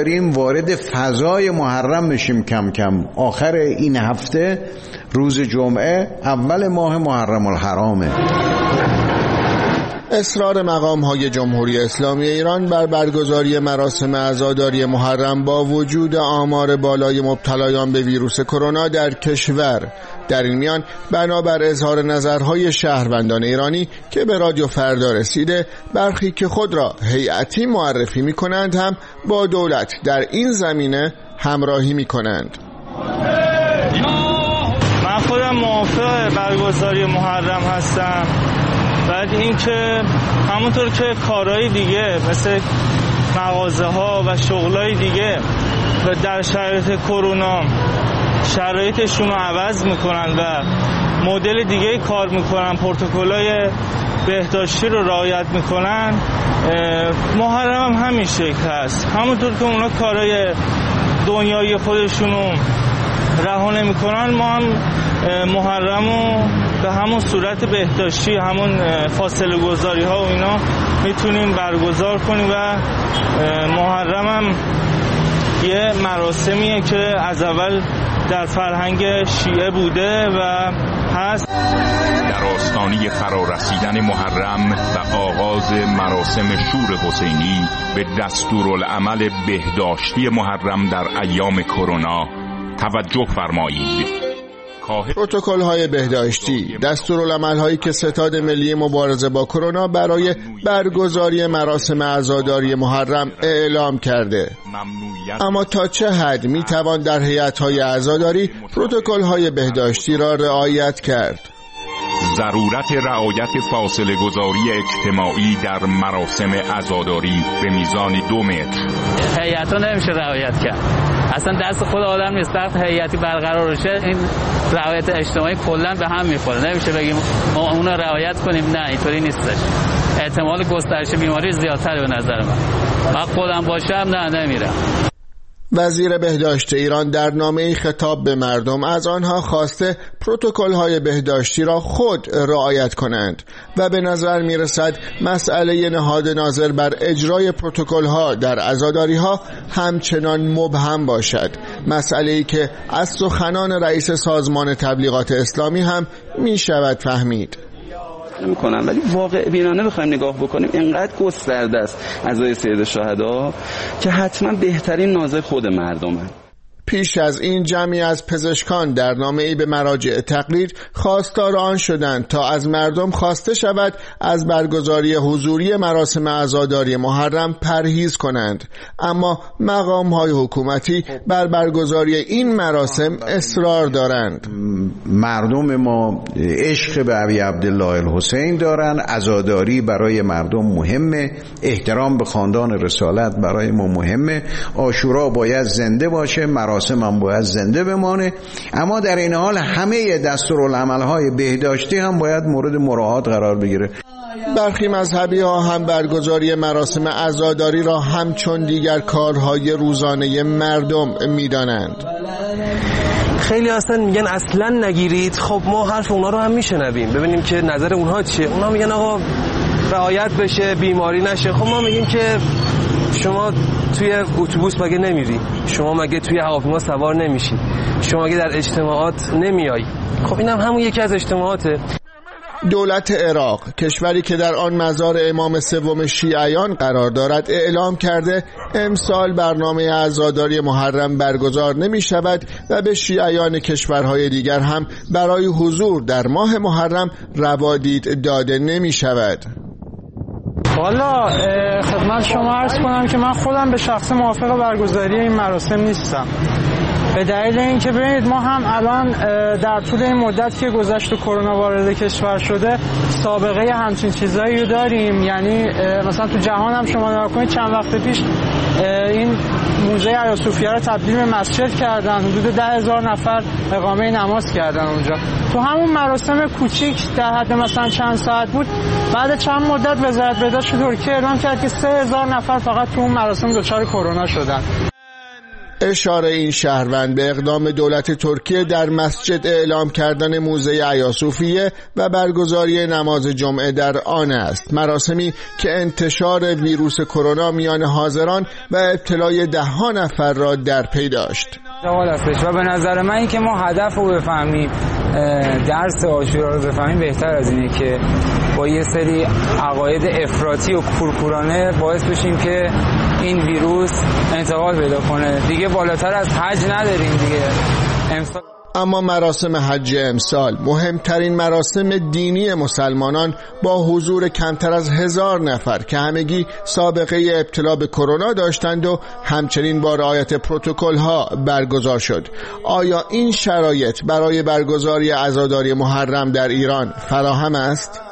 داریم وارد فضای محرم بشیم کم کم. آخر این هفته روز جمعه اول ماه محرم الحرامه. اصرار مقام‌های جمهوری اسلامی ایران بر برگزاری مراسم عزاداری محرم با وجود آمار بالای مبتلایان به ویروس کرونا در کشور، در این میان بنابر اظهار نظرهای شهروندان ایرانی که به رادیو فردا رسیده، برخی که خود را هیئتی معرفی می‌کنند هم با دولت در این زمینه همراهی می‌کنند. من خودم موافق برگزاری محرم هستم. بعد این که همونطور که کارهای دیگه مثل مغازه ها و شغلای دیگه و در شرایط کرونا شرایطشون رو عوض میکنن و مدل دیگه کار میکنن، پروتکل‌های بهداشتی رو رعایت میکنن، محرم هم همین شکل هست. همونطور که اونا کارهای دنیایی خودشون رو رها نمیکنن، ما هم محرم رو به همون صورت بهداشتی، همون فاصله گذاری ها و اینا میتونیم برگزار کنیم و محرم هم یه مراسمیه که از اول در فرهنگ شیعه بوده و هست. در آستانه فرارسیدن محرم و آغاز مراسم شور حسینی به دستورالعمل بهداشتی محرم در ایام کرونا توجه فرمایید. پروتکل‌های بهداشتی، دستورالعمل‌هایی که ستاد ملی مبارزه با کرونا برای برگزاری مراسم عزاداری محرم اعلام کرده. اما تا چه حد میتوان در هیئت‌های عزاداری پروتکل‌های بهداشتی را رعایت کرد؟ ضرورت رعایت فاصله گذاری اجتماعی در مراسم عزاداری به میزان 2 متر. هیئت‌ها نمیشه رعایت کرد. اصلا دست خود آدم نیست. وقتی هیئتی برقرار بشه این رعایت اجتماعی کلا به هم میخوره. نمیشه بگیم ما اون رو رعایت کنیم، نه اینطوری نیستش. احتمال گسترش بیماری زیادتره به نظر من خودم باشم نه نمیرم. وزیر بهداشت ایران در نامه‌ای خطاب به مردم از آنها خواسته پروتکل‌های بهداشتی را خود رعایت کنند و به نظر می‌رسد مسئله نهاد ناظر بر اجرای پروتکل‌ها در عزاداری‌ها همچنان مبهم باشد، مسئله‌ای که از سخنان رئیس سازمان تبلیغات اسلامی هم می‌شود فهمید. میکنم. ولی واقع بینانه بخوایم نگاه بکنیم اینقدر گسترده است عزای سید شهدا که حتما بهترین ناظر خود مردمه. پیش از این جمعی از پزشکان در نامه‌ای به مراجع تقلید خواستار آن شدند تا از مردم خواسته شود از برگزاری حضوری مراسم عزاداری محرم پرهیز کنند، اما مقام‌های حکومتی بر برگزاری این مراسم اصرار دارند. مردم ما عشق به ابی عبدالله الحسین دارن، عزاداری برای مردم مهمه، احترام به خاندان رسالت برای ما مهمه، عاشورا باید زنده باشه، مراسم هم باید زنده بمانه، اما در این حال همه دستورالعمل‌های بهداشتی هم باید مورد مراعات قرار بگیره. برخی مذهبی ها هم برگزاری مراسم عزاداری را همچون دیگر کارهای روزانه مردم می‌دانند. خیلی اصلا میگن اصلا نگیرید. خب ما حرف اونا رو هم میشنویم ببینیم که نظر اونها چیه. اونا میگن آقا رعایت بشه، بیماری نشه. خب ما میگیم که شما توی اتوبوس مگه نمیری؟ شما مگه توی هواپیما سوار نمیشی؟ شما مگه در اجتماعات نمیای؟ خب اینم همون یکی از اجتماعاته. دولت عراق، کشوری که در آن مزار امام سوم شیعیان قرار دارد، اعلام کرده امسال برنامه عزاداری محرم برگزار نمی شود و به شیعیان کشورهای دیگر هم برای حضور در ماه محرم روادید داده نمی شود. والا خدمت شما عرض کنم که من خودم به شخص موافق برگزاری این مراسم نیستم، به دلیل اینکه ببینید ما هم الان در طول این مدت که گذشت و کرونا وارد کشور شده سابقه همچین چیزایی رو داریم. یعنی مثلا تو جهان هم شما نگاه کنید چند وقت پیش این موزه ایاصوفیه رو تبدیل به مسجد کردن، حدود 10,000 نفر اقامه نماز کردن اونجا. تو همون مراسم کوچیک در حد مثلا چند ساعت بود، بعد چند مدت وزارت بهداشت ترکیه اعلام کرد که 3,000 نفر فقط تو اون مراسم دچار کرونا شدن. اشاره این شهروند به اقدام دولت ترکیه در مسجد اعلام کردن موزه ایاصوفیه و برگزاری نماز جمعه در آن است، مراسمی که انتشار ویروس کرونا میان حاضران و ابتلای ده‌ها نفر را در پی داشت. و به نظر من این که ما هدف رو بفهمیم، درس عاشورا رو بفهمیم، بهتر از اینه که با یه سری عقاید افراطی و کورکورانه باعث بشیم که این ویروس انتقال پیدا کنه. دیگه بالاتر از حج نداریم دیگه. اما مراسم حج امسال، مهمترین مراسم دینی مسلمانان، با حضور کمتر از 1000 نفر که همگی سابقه ابتلا به کرونا داشتند و همچنین با رعایت پروتکل‌ها برگزار شد. آیا این شرایط برای برگزاری عزاداری محرم در ایران فراهم است؟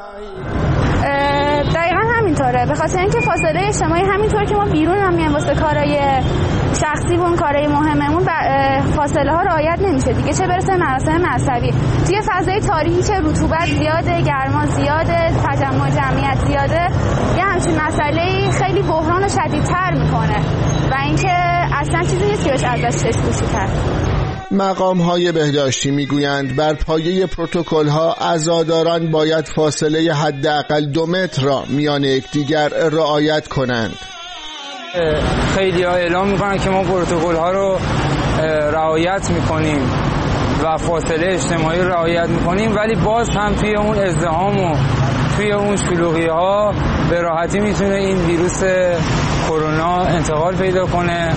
دقیقا همینطوره، به خاطر اینکه فاصله اجتماعی همینطور که ما بیرون هم میایم واسه کارهای شخصی و کارهای مهممون فاصله ها رعایت نمیشه دیگه، چه برسه مراسم مذهبی. توی فضای تاریکی که رطوبت زیاده، گرما زیاده، تجمع جمعیت زیاده، یه همچین مسئله خیلی بحران رو شدیدتر میکنه و اینکه اصلا چیزی نیست که بهش ازش چشم پوشی کرد. مقام‌های بهداشتی میگویند بر پایه پروتکل‌ها عزاداران باید فاصله حداقل 2 متر را میان یکدیگر رعایت کنند. خیلی‌ها اعلام میکنن که ما پروتکل‌ها رو رعایت میکنیم و فاصله اجتماعی رعایت میکنیم، ولی باز هم توی اون ازدحام و توی اون شلوغی‌ها به راحتی میتونه این ویروس کرونا انتقال پیدا کنه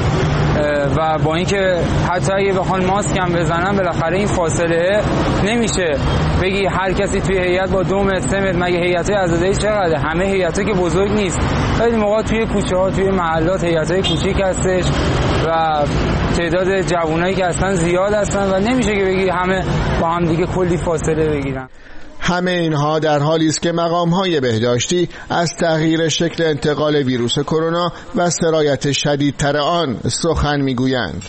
و با اینکه حتی اگه بخوان ماسک هم بزنن بالاخره این فاصله نمیشه بگی هر کسی توی هیئت با 2 متر 3 متر. مگه هیئت‌های عزاداری چقدره؟ همه هیئت‌ها که بزرگ نیست، خیلی موقع توی کوچه‌ها توی محلات هیئت‌های کوچیک هستش و تعداد جوانایی که هستن زیاد هستن و نمیشه که بگی همه با هم دیگه کلی فاصله بگیرن. همه اینها در حالی است که مقام‌های بهداشتی از تغییر شکل انتقال ویروس کرونا و سرایت شدیدتر آن سخن میگویند.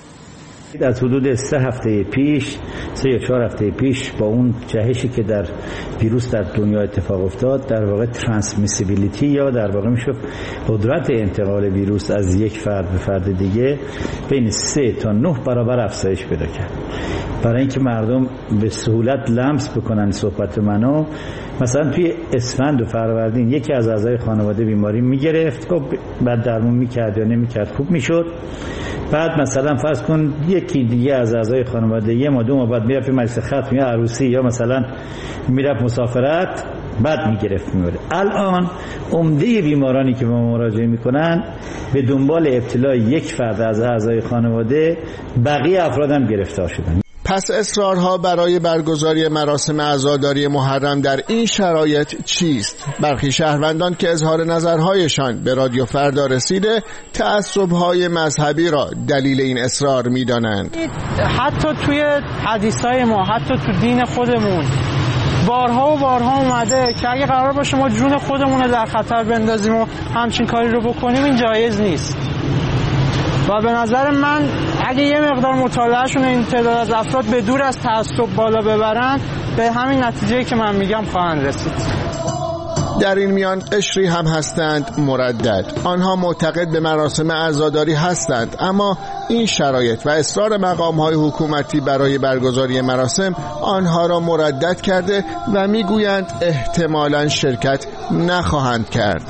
از حدود 3 هفته پیش 3 یا 4 هفته پیش با اون جهشی که در ویروس در دنیا اتفاق افتاد، در واقع ترانسمیسیبیلیتی یا در واقع میشه قدرت انتقال ویروس از یک فرد به فرد دیگه بین 3 تا 9 برابر افزایش پیدا کرد. برای اینکه مردم به سهولت لمس بکنن صحبت منو، مثلا توی اسفند و فروردین یکی از اعضای خانواده بیماری میگرفت، خب بعد درمون میکرد یا نمیکرد خوب میشد، بعد مثلا فرض کن یکی دیگه از اعضای خانواده 1 ماه 2 ماه بعد میرفت مجلس ختم یا عروسی یا مثلا میرفت مسافرت، بعد میگرفت میبره. الان عمده بیمارانی که به ما مراجعه میکنن به دنبال ابتلای یک فرد از اعضای خانواده بقیه افرادم گرفتار شدن. پس اصرارها برای برگزاری مراسم عزاداری محرم در این شرایط چیست؟ برخی شهروندان که اظهار نظرهایشان به رادیو فردا رسیده، تعصب‌های مذهبی را دلیل این اصرار می‌دانند. حتی توی حدیث‌های ما، حتی تو دین خودمون بارها و بارها اومده که اگه قرار باشه ما جون خودمون رو در خطر بندازیم و همچین کاری رو بکنیم، این جایز نیست. و به نظر من اگه یه مقدار مطالعهشون این تعداد از افراد به دور از تعصب بالا ببرن، به همین نتیجه که من میگم خواهند رسید. در این میان قشری هم هستند مردد. آنها معتقد به مراسم عزاداری هستند، اما این شرایط و اصرار مقام‌های حکومتی برای برگزاری مراسم آنها را مردد کرده و میگویند احتمالاً شرکت نخواهند کرد.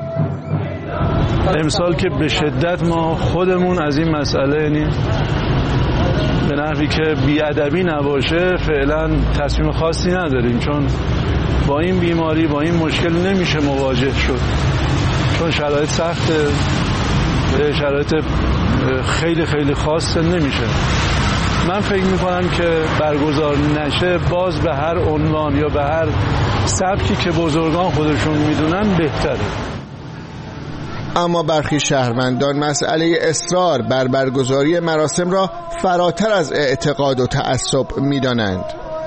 امسال که به شدت ما خودمون از این مسئله، یعنی به نحوی که بی‌ادبی نباشه، فعلا تصمیم خاصی نداریم، چون با این بیماری با این مشکل نمیشه مواجه شد، چون شرایط سخته، شرایط خیلی خیلی خاصه، نمیشه. من فکر میکنم که برگزار نشه باز به هر عنوان یا به هر سبکی که بزرگان خودشون میدونن بهتره. اما برخی شهروندان مسئله اصرار بر برگزاری مراسم را فراتر از اعتقاد و تعصب می‌دانند.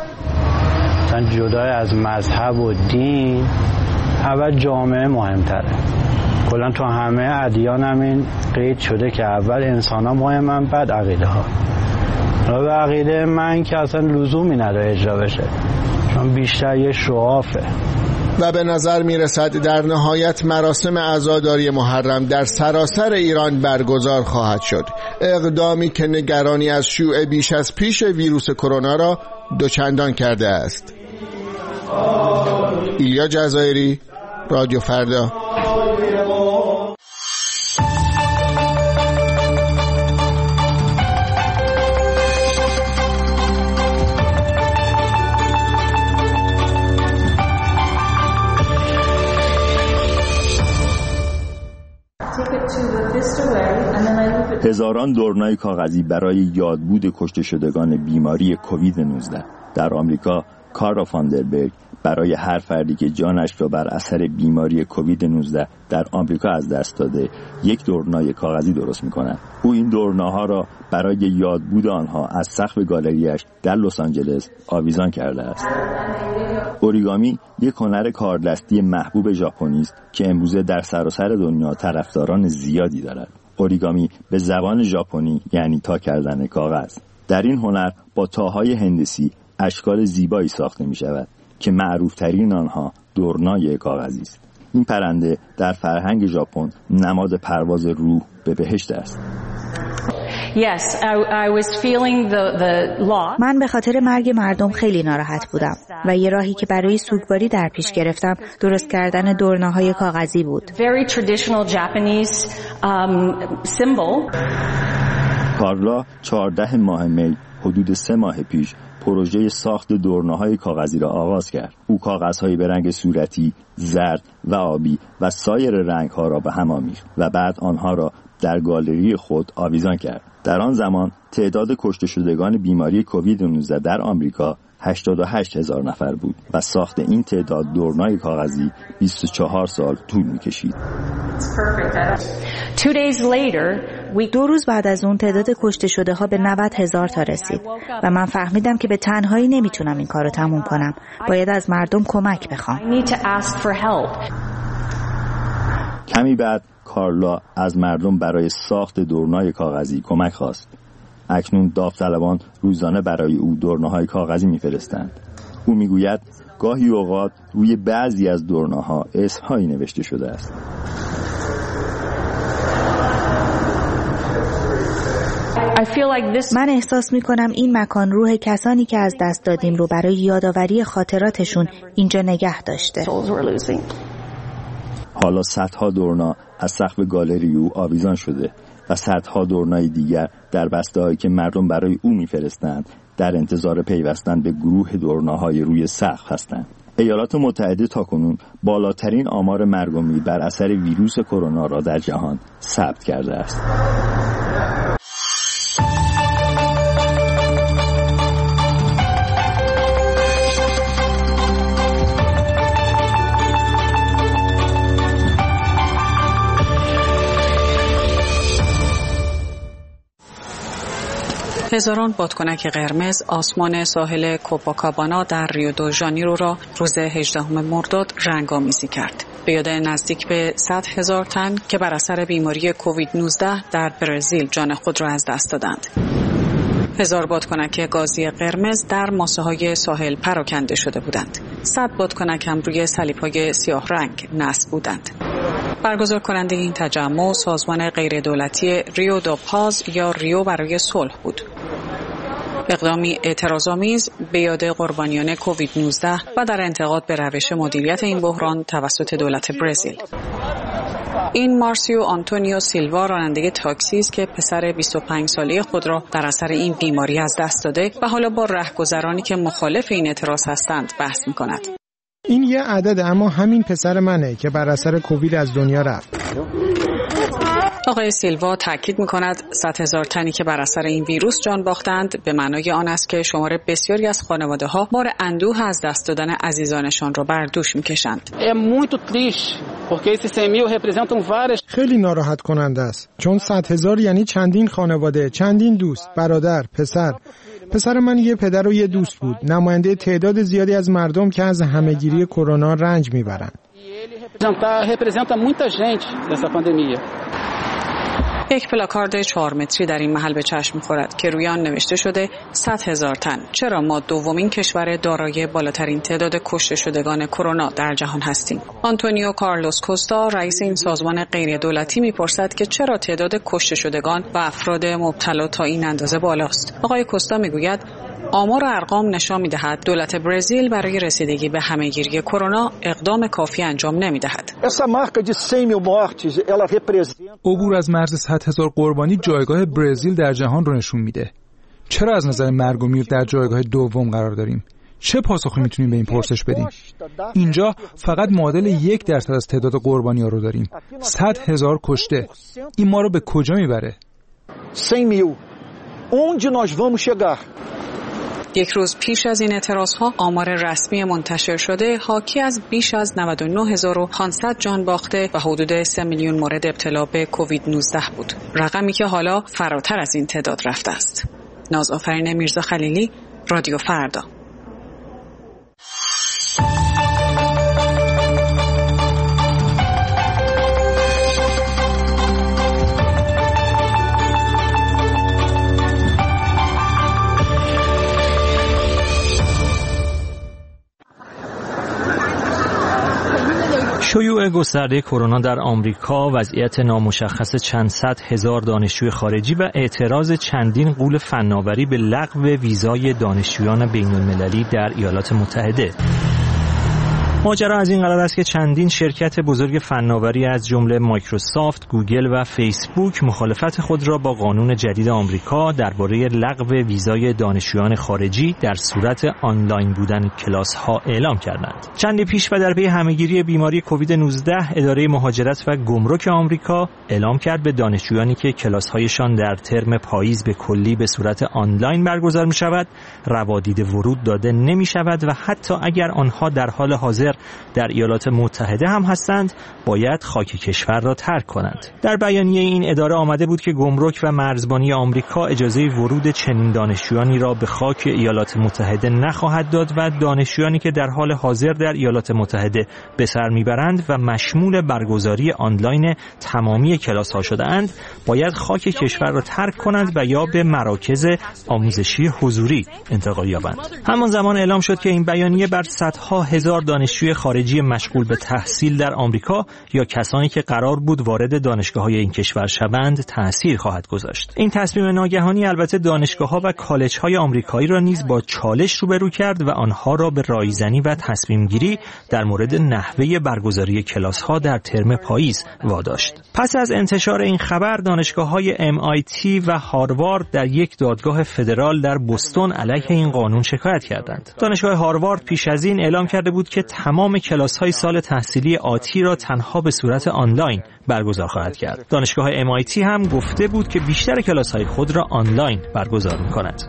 جدای از مذهب و دین، اول جامعه مهمتره. کلا تو همه ادیان هم این قید شده که اول انسان ها مهمن، بعد عقیده ها. و به عقیده من که اصلا لزومی نداره اجرا بشه، چون بیشتر یه شعافه. و به نظر میرسد در نهایت مراسم عزاداری محرم در سراسر ایران برگزار خواهد شد، اقدامی که نگرانی از شیوع بیش از پیش ویروس کرونا را دوچندان کرده است. ایلیا جزایری، رادیو فردا. هزاران دورنای کاغذی برای یادبود کشته شدگان بیماری کووید 19 در آمریکا. کارل فاندربرگ برای هر فردی که جانش را بر اثر بیماری کووید 19 در آمریکا از دست داده یک دورنای کاغذی درست می‌کند. او این دورناها را برای یادبود آنها از سقف گالریش در لس آنجلس آویزان کرده است. اوریگامی یک هنر کاردستی محبوب ژاپنی است که امروزه در سراسر دنیا طرفداران زیادی دارد. اوریگامی به زبان ژاپنی یعنی تا کردن کاغذ. در این هنر با تاهای هندسی اشکال زیبایی ساخته می شود که معروف ترین آنها دورنای کاغذی است. این پرنده در فرهنگ ژاپن نماد پرواز روح به بهشت است. من به خاطر مرگ مردم خیلی ناراحت بودم و یه راهی که برای سوگواری در پیش گرفتم درست کردن دورناهای کاغذی بود. کارلا 14 ماه می حدود 3 ماه پیش پروژه ساخت دورناهای کاغذی را آغاز کرد. او کاغذهایی به رنگ صورتی، زرد و آبی و سایر رنگها را به هم آمیخت و بعد آنها را در گالری خود آویزان کرد. در آن زمان تعداد کشته شدگان بیماری کووید 19 در آمریکا 88,000 نفر بود و ساخت این تعداد دورنای کاغذی 24 سال طول می‌کشید. 2 روز بعد از اون تعداد کشته شده ها به 90,000 تا رسید و من فهمیدم که به تنهایی نمیتونم این کارو تموم کنم. باید از مردم کمک بخوام. کمی بعد کارلا از مردم برای ساخت دورنای کاغذی کمک خواست. اکنون داوطلبان روزانه برای او دورناهای کاغذی میفرستند. او میگوید گاهی اوقات روی بعضی از دورناها اسمهایی نوشته شده است. من احساس میکنم این مکان روح کسانی که از دست دادیم رو برای یادآوری خاطراتشون اینجا نگه داشته. حالا صدها دورنا از سقف گالری او آویزان شده و صدها دورنای دیگر در بسته‌هایی که مردم برای او میفرستند در انتظار پیوستن به گروه دورناهای روی سقف هستند. ایالات متحده تاکنون بالاترین آمار مرگ و میر بر اثر ویروس کرونا را در جهان ثبت کرده است. هزاران بادکنک قرمز آسمان ساحل کوپاکابانا در ریو دو ژانیرو را روز 18 مرداد رنگ‌آمیزی کرد. به یاد نزدیک به 100,000 تن که بر اثر بیماری کووید 19 در برزیل جان خود را از دست دادند. 1000 بادکنک گازی قرمز در ماسه‌های ساحل پراکنده شده بودند. 100 بادکنک هم روی صلیب‌های سیاه رنگ نصب بودند. برگزار کننده این تجمع سازمان غیردولتی ریو دو پاز یا ریو برای صلح بود. اقدامی اعتراض‌آمیز به یاد قربانیان کووید 19 و در انتقاد به روش مدیریت این بحران توسط دولت برزیل. این مارسیو آنتونیو سیلوا راننده تاکسی است که پسر 25 ساله خود را در اثر این بیماری از دست داده و حالا با رهگذرانی که مخالف این اعتراض هستند بحث می‌کند. این یه عدد، اما همین پسر منه که بر اثر کووید از دنیا رفت. آقای سیلوا تاکید می‌کند 100,000 تنی که بر اثر این ویروس جان باختند به معنای آن است که شمار بسیاری از خانواده‌ها بار اندوه از دست دادن عزیزانشان را بر دوش می‌کشند. خیلی ناراحت کننده است، چون 100,000 یعنی چندین خانواده، چندین دوست، برادر، پسر من یه پدر و یه دوست بود، نماینده تعداد زیادی از مردم که از همهگیری کرونا رنج میبرند. یک پلاکارد 4 متری در این محل به چشم می‌خورد که روی آن نوشته شده 100,000 تن. چرا ما دومین کشور دارای بالاترین تعداد کشته شدگان کرونا در جهان هستیم؟ آنتونیو کارلوس کوستا رئیس این سازمان غیر دولتی می‌پرسد که چرا تعداد کشته شدگان و افراد مبتلا تا این اندازه بالاست. آقای کوستا می‌گوید آمار و ارقام نشان می‌دهد دولت برزیل برای رسیدگی به همه‌گیری کرونا اقدام کافی انجام نمی‌دهد. عبور از مرز 100,000 قربانی جایگاه برزیل در جهان رو نشون میده. چرا از نظر مرگ و میر در جایگاه دوم قرار داریم؟ چه پاسخی میتونیم به این پرسش بدیم؟ اینجا فقط معادل 1% از تعداد قربانی‌ها رو داریم. 100,000 کشته. این ما رو به کجا میبره؟ 100,000. Onde nós vamos chegar؟ یک روز پیش از این اعتراضها آمار رسمی منتشر شده حاکی از بیش از 99,500 جان باخته و حدود 3 میلیون مورد ابتلا به کووید 19 بود. رقمی که حالا فراتر از این تعداد رفته است. نازآفرین میرزا خلیلی، رادیو فردا. شیوع گسترده کرونا در آمریکا، وضعیت نامشخص چند صد هزار دانشجوی خارجی و اعتراض چندین غول فناوری به لغو ویزای دانشجویان بین‌المللی در ایالات متحده. ماجرا از این قرار است که چندین شرکت بزرگ فناوری از جمله مایکروسافت، گوگل و فیسبوک مخالفت خود را با قانون جدید آمریکا درباره لغو ویزای دانشجویان خارجی در صورت آنلاین بودن کلاس‌ها اعلام کردند. چندی پیش و در پی همه‌گیری بیماری کووید 19 اداره مهاجرت و گمرک آمریکا اعلام کرد به دانشجویانی که کلاس‌هایشان در ترم پاییز به کلی به صورت آنلاین برگزار می‌شود، روادید ورود داده نمی‌شود و حتی اگر آنها در حال حاضر در ایالات متحده هم هستند باید خاک کشور را ترک کنند. در بیانیه این اداره آمده بود که گمرک و مرزبانی آمریکا اجازه ورود چنین دانشجویانی را به خاک ایالات متحده نخواهد داد و دانشجویانی که در حال حاضر در ایالات متحده به سر میبرند و مشمول برگزاری آنلاین تمامی کلاس ها شده اند باید خاک کشور را ترک کنند و یا به مراکز آموزشی حضوری انتقال یابند. همان زمان اعلام شد که این بیانیه بر صدها هزار دانشجوی خارجی مشغول به تحصیل در آمریکا یا کسانی که قرار بود وارد دانشگاه‌های این کشور شوند تأثیر خواهد گذاشت. این تصمیم ناگهانی البته دانشگاه‌ها و کالج‌های آمریکایی را نیز با چالش روبرو کرد و آنها را به رایزنی و تصمیم‌گیری در مورد نحوه برگزاری کلاس‌ها در ترم پاییز واداشت. پس از انتشار این خبر دانشگاه‌های MIT و هاروارد در یک دادگاه فدرال در بوستون علیه این قانون شکایت کردند. دانشگاه هاروارد پیش از این اعلام کرده بود که تمام کلاس‌های سال تحصیلی آتی را تنها به صورت آنلاین برگزار خواهد کرد. دانشگاه MIT هم گفته بود که بیشتر کلاس‌های خود را آنلاین برگزار می‌کند.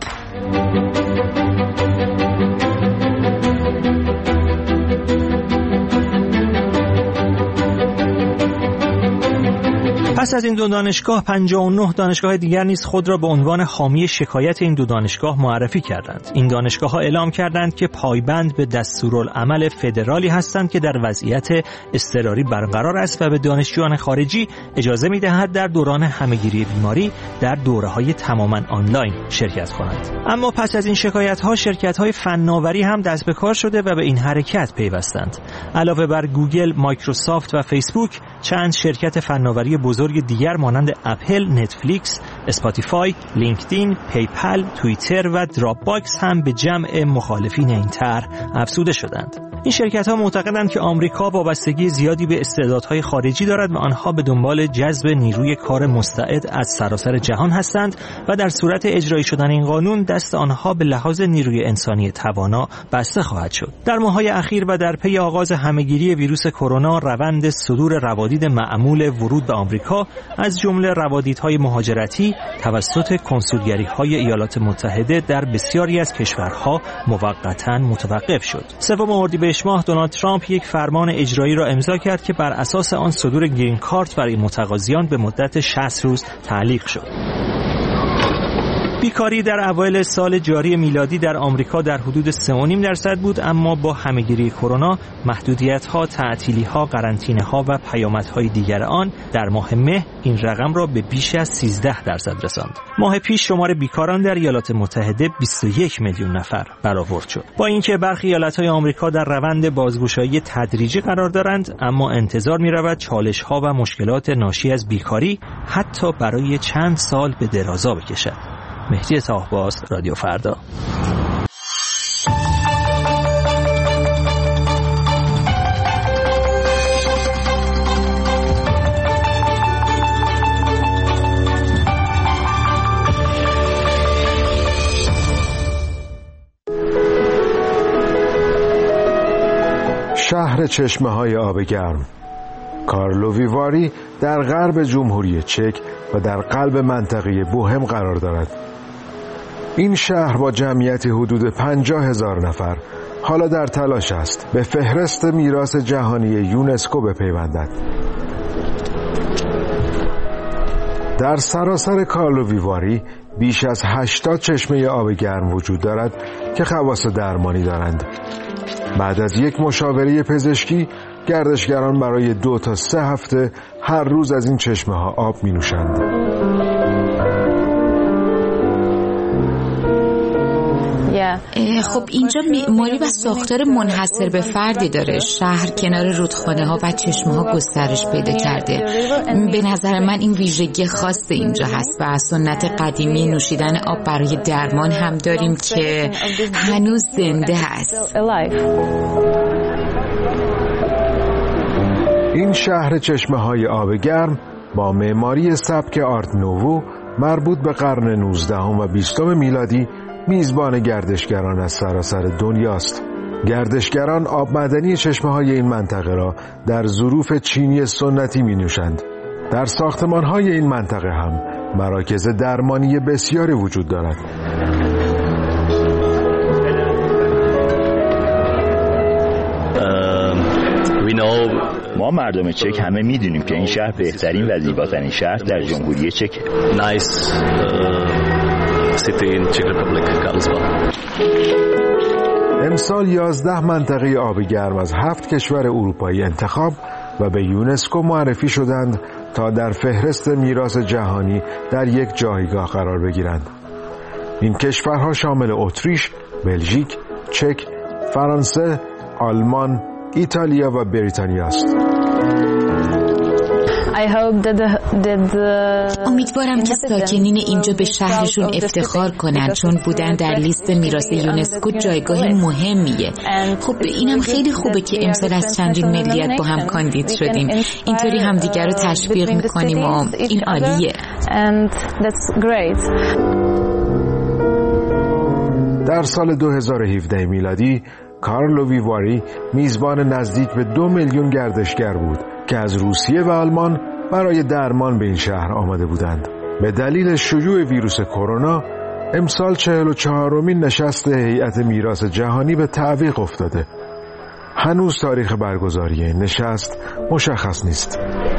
پس از این دو دانشگاه 59 دانشگاه دیگر نیز خود را به عنوان حامی شکایت این دو دانشگاه معرفی کردند. این دانشگاه‌ها اعلام کردند که پایبند به دستورالعمل فدرالی هستند که در وضعیت اضطراری برقرار است و به دانشجویان خارجی اجازه می‌دهد در دوران همه‌گیری بیماری در دوره‌های تماماً آنلاین شرکت کنند. اما پس از این شکایت‌ها شرکت‌های فناوری هم دست به کار شده و به این حرکت پیوستند. علاوه بر گوگل، مایکروسافت و فیسبوک، چند شرکت فناوری بزرگ دیگر مانند اپل، نتفلیکس، اسپاتیفای، لینکدین، پیپل، توییتر و دراپ باکس هم به جمع مخالفین این طرح افزوده شدند. این شرکت‌ها معتقدند که آمریکا وابستگی زیادی به استعدادهای خارجی دارد و آنها به دنبال جذب نیروی کار مستعد از سراسر جهان هستند و در صورت اجرایی شدن این قانون دست آنها به لحاظ نیروی انسانی توانا بسته خواهد شد. در ماه‌های اخیر و در پی آغاز همه‌گیری ویروس کرونا روند صدور روادید معمول ورود به آمریکا از جمله روادیدهای مهاجرتی توسط کنسولگری‌های ایالات متحده در بسیاری از کشورها موقتاً متوقف شد. سوم اردیبهشت ماه دونالد ترامپ یک فرمان اجرایی را امضا کرد که بر اساس آن صدور گرین کارت برای متقاضیان به مدت 60 روز تعلیق شد. بیکاری در اوایل سال جاری میلادی در آمریکا در حدود 3.5% بود، اما با همه‌گیری کرونا، محدودیت‌ها، تعطیلی‌ها، قرنطینه‌ها و پیامدهای دیگر آن در ماه مه این رقم را به بیش از 13% رساند. ماه پیش شمار بیکاران در ایالات متحده 21 میلیون نفر برآورد شد. با اینکه برخی ایالت‌های آمریکا در روند بازگشایی تدریجی قرار دارند، اما انتظار می‌رود چالش‌ها و مشکلات ناشی از بیکاری حتی برای چند سال به درازا بکشد. مهدی طاهباز، رادیو فردا. شهر چشمه‌های آب گرم کارلووی واری در غرب جمهوری چک و در قلب منطقه بوهم قرار دارد. این شهر با جمعیت حدود 50,000 نفر حالا در تلاش است به فهرست میراث جهانی یونسکو بپیوندد. در سراسر کارلووی واری بیش از 80 چشمه آب گرم وجود دارد که خواص درمانی دارند. بعد از یک مشاوره پزشکی، گردشگران برای 2 تا 3 هفته هر روز از این چشمه ها آب می نوشند. خب اینجا معماری و ساختار منحصر به فردی داره. شهر کنار رودخانه ها و چشمه ها گسترش پیدا کرده. به نظر من این ویژگی خاص اینجا هست و سنت قدیمی نوشیدن آب برای درمان هم داریم که هنوز زنده هست. این شهر چشمه های آب گرم با معماری سبک آرت نوو مربوط به قرن 19 و 20 میلادی میزبان گردشگران از سراسر دنیاست. گردشگران آب معدنی چشمه‌های این منطقه را در ظروف چینی سنتی می نوشند. در ساختمان‌های این منطقه هم مراکز درمانی بسیاری وجود دارد. ما مردم چک همه میدونیم که این شهر بهترین و زیباترین شهر در جمهوری چک. امسال 11 منطقه آب گرم از 7 کشور اروپایی انتخاب و به یونسکو معرفی شدند تا در فهرست میراث جهانی در یک جایگاه قرار بگیرند. این کشورها شامل اتریش، بلژیک، چک، فرانسه، آلمان، ایتالیا و بریتانیا است. امیدوارم که ساکنین اینجا به شهرشون افتخار کنن، چون بودن در لیست میراث یونسکو جایگاه مهمیه. خب اینم خیلی خوبه که امسال از چندین ملیت با هم کاندید شدیم. اینطوری همدیگر رو تشویق میکنیم و این عالیه. در سال 2017 میلادی کارلووی واری میزبان نزدیک به 2 میلیون گردشگر بود که از روسیه و آلمان برای درمان به این شهر آمده بودند. به دلیل شیوع ویروس کرونا امسال 44مین نشست هیئت میراث جهانی به تعویق افتاده. هنوز تاریخ برگزاری این نشست مشخص نیست.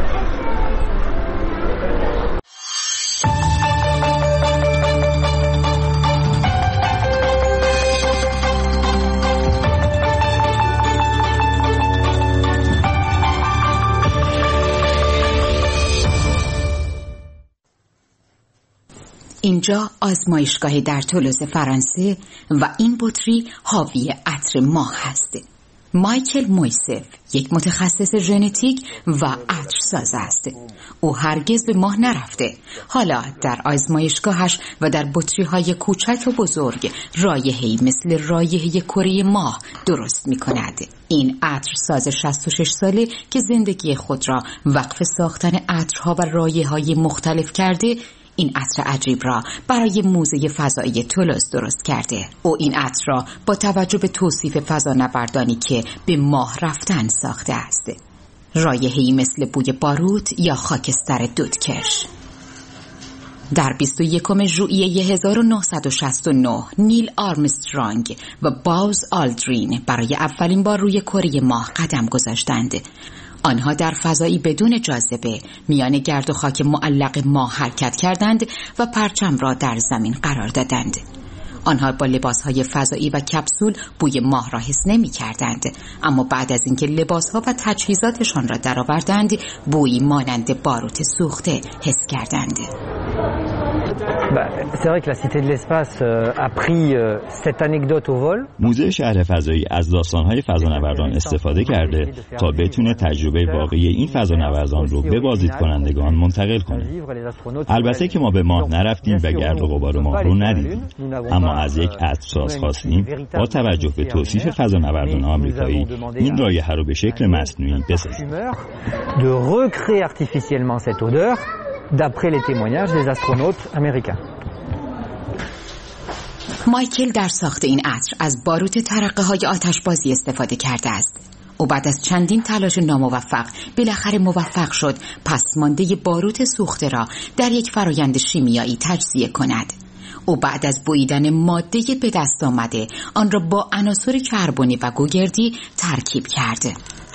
اینجا آزمایشگاهی در تولوز فرانسه و این بطری حاوی عطر ماه هست. مایکل مویسف یک متخصص ژنتیک و عطرساز است. او هرگز به ماه نرفته. حالا در آزمایشگاهش و در بطری‌های کوچک و بزرگ رایحه‌ای مثل رایحه کره ماه درست می‌کند. این عطرساز 66 ساله که زندگی خود را وقف ساختن عطرها و رایحه‌های مختلف کرده، این عطر عجیب را برای موزه فضایی تولوز درست کرده. او این عطر را با توجه به توصیف فضانوردانی که به ماه رفتن ساخته است. رایحه‌ای مثل بوی باروت یا خاکستر دودکش. در 21 ژوئیه 1969 نیل آرمسترانگ و باز آلدرین برای اولین بار روی کره ماه قدم گذاشتند. آنها در فضایی بدون جاذبه میان گرد و خاک معلق ماه حرکت کردند و پرچم را در زمین قرار دادند. آنها با لباسهای فضایی و کپسول بوی ماه را حس نمی کردند، اما بعد از اینکه لباسها و تجهیزاتشان را درآوردند بویی مانند باروت سوخته حس کردند. موزه شهر فضایی از داستان‌های فضانوردان استفاده کرده تا بتونه تجربه واقعی این فضانوردان رو به بازدیدکنندگان منتقل کنه. البته که ما به ماه نرفتیم و گرد و غبار ماه رو ندیدیم، اما از یک عطرساز خواستیم با توجه به توصیف فضانوردان آمریکایی این رایحه رو به شکل مصنوعی بسازیم. d'après les témoignages des astronautes américains. مایکل در ساخت این عطر از باروت ترقه‌های آتشبازی استفاده کرده است. او بعد از چندین تلاش ناموفق بالاخره موفق شد پسمانده باروت سوخته را در یک فرایند شیمیایی تجزیه کند. او بعد از بویدن ماده به دست آمده آن را با عناصر کربنی و گوگردی ترکیب کرد.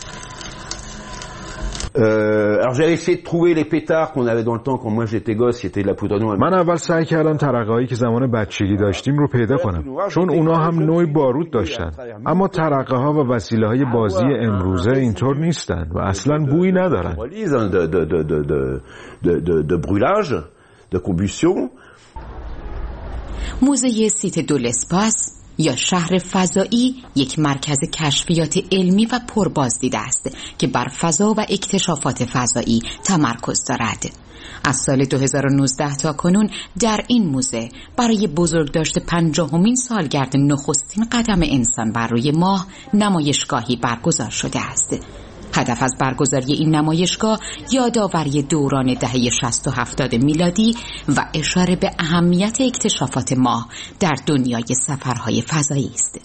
Alors j'ai essayé de trouver les pétards qu'on avait dans le temps quand moi j'étais gosse, c'était de la poudre noire. من اول سعی کردم ترقه‌هایی که زمان بچگی داشتیم رو پیدا کنم، چون اونا هم نوعی باروت داشتن. اما ترقه‌ها و وسیله‌های بازی امروزه اینطور نیستن و اصلاً بویی ندارن. de brûlage, de combustion. موزه سیت دو لسپاس یا شهر فضایی یک مرکز کشفیات علمی و پربازدید است که بر فضا و اکتشافات فضایی تمرکز دارد. از سال 2019 تا کنون در این موزه برای بزرگداشت 50مین سالگرد نخستین قدم انسان بر روی ماه نمایشگاهی برگزار شده است. هدف از برگزاری این نمایشگاه یادآوری دوران دهه 60 و 70 میلادی و اشاره به اهمیت اکتشافات ماه در دنیای سفرهای فضایی است.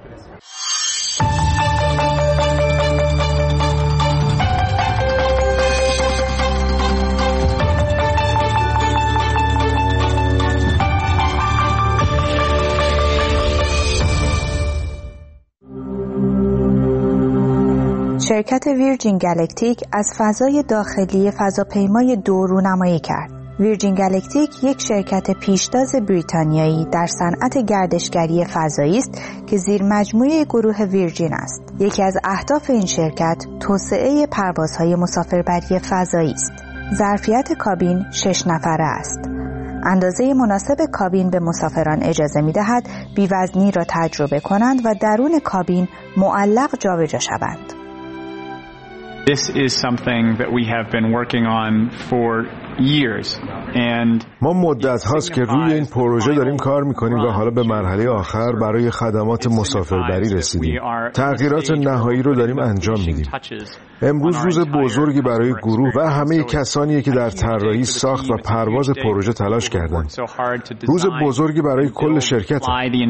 شرکت ویرجین گالکتیک از فضای داخلی فضاپیمای دو رونمایی کرد. ویرجین گالکتیک یک شرکت پیشتاز بریتانیایی در صنعت گردشگری فضایی است که زیر مجموعه گروه ویرجین است. یکی از اهداف این شرکت توسعه پروازهای مسافربری فضایی است. ظرفیت کابین 6 نفره است. اندازه مناسب کابین به مسافران اجازه می‌دهد بی‌وزنی را تجربه کنند و درون کابین معلق جابجا شوند. This is something that we have been working on for years and ما مدت هاست که روی این پروژه داریم کار میکنیم و حالا به مرحله آخر برای خدمات مسافربری رسیدیم. تغییرات نهایی رو داریم انجام میدیم. امروز روز بزرگی برای گروه و همه کسانی که در طراحی، ساخت و پرواز پروژه تلاش کردند. روز بزرگی برای کل شرکت.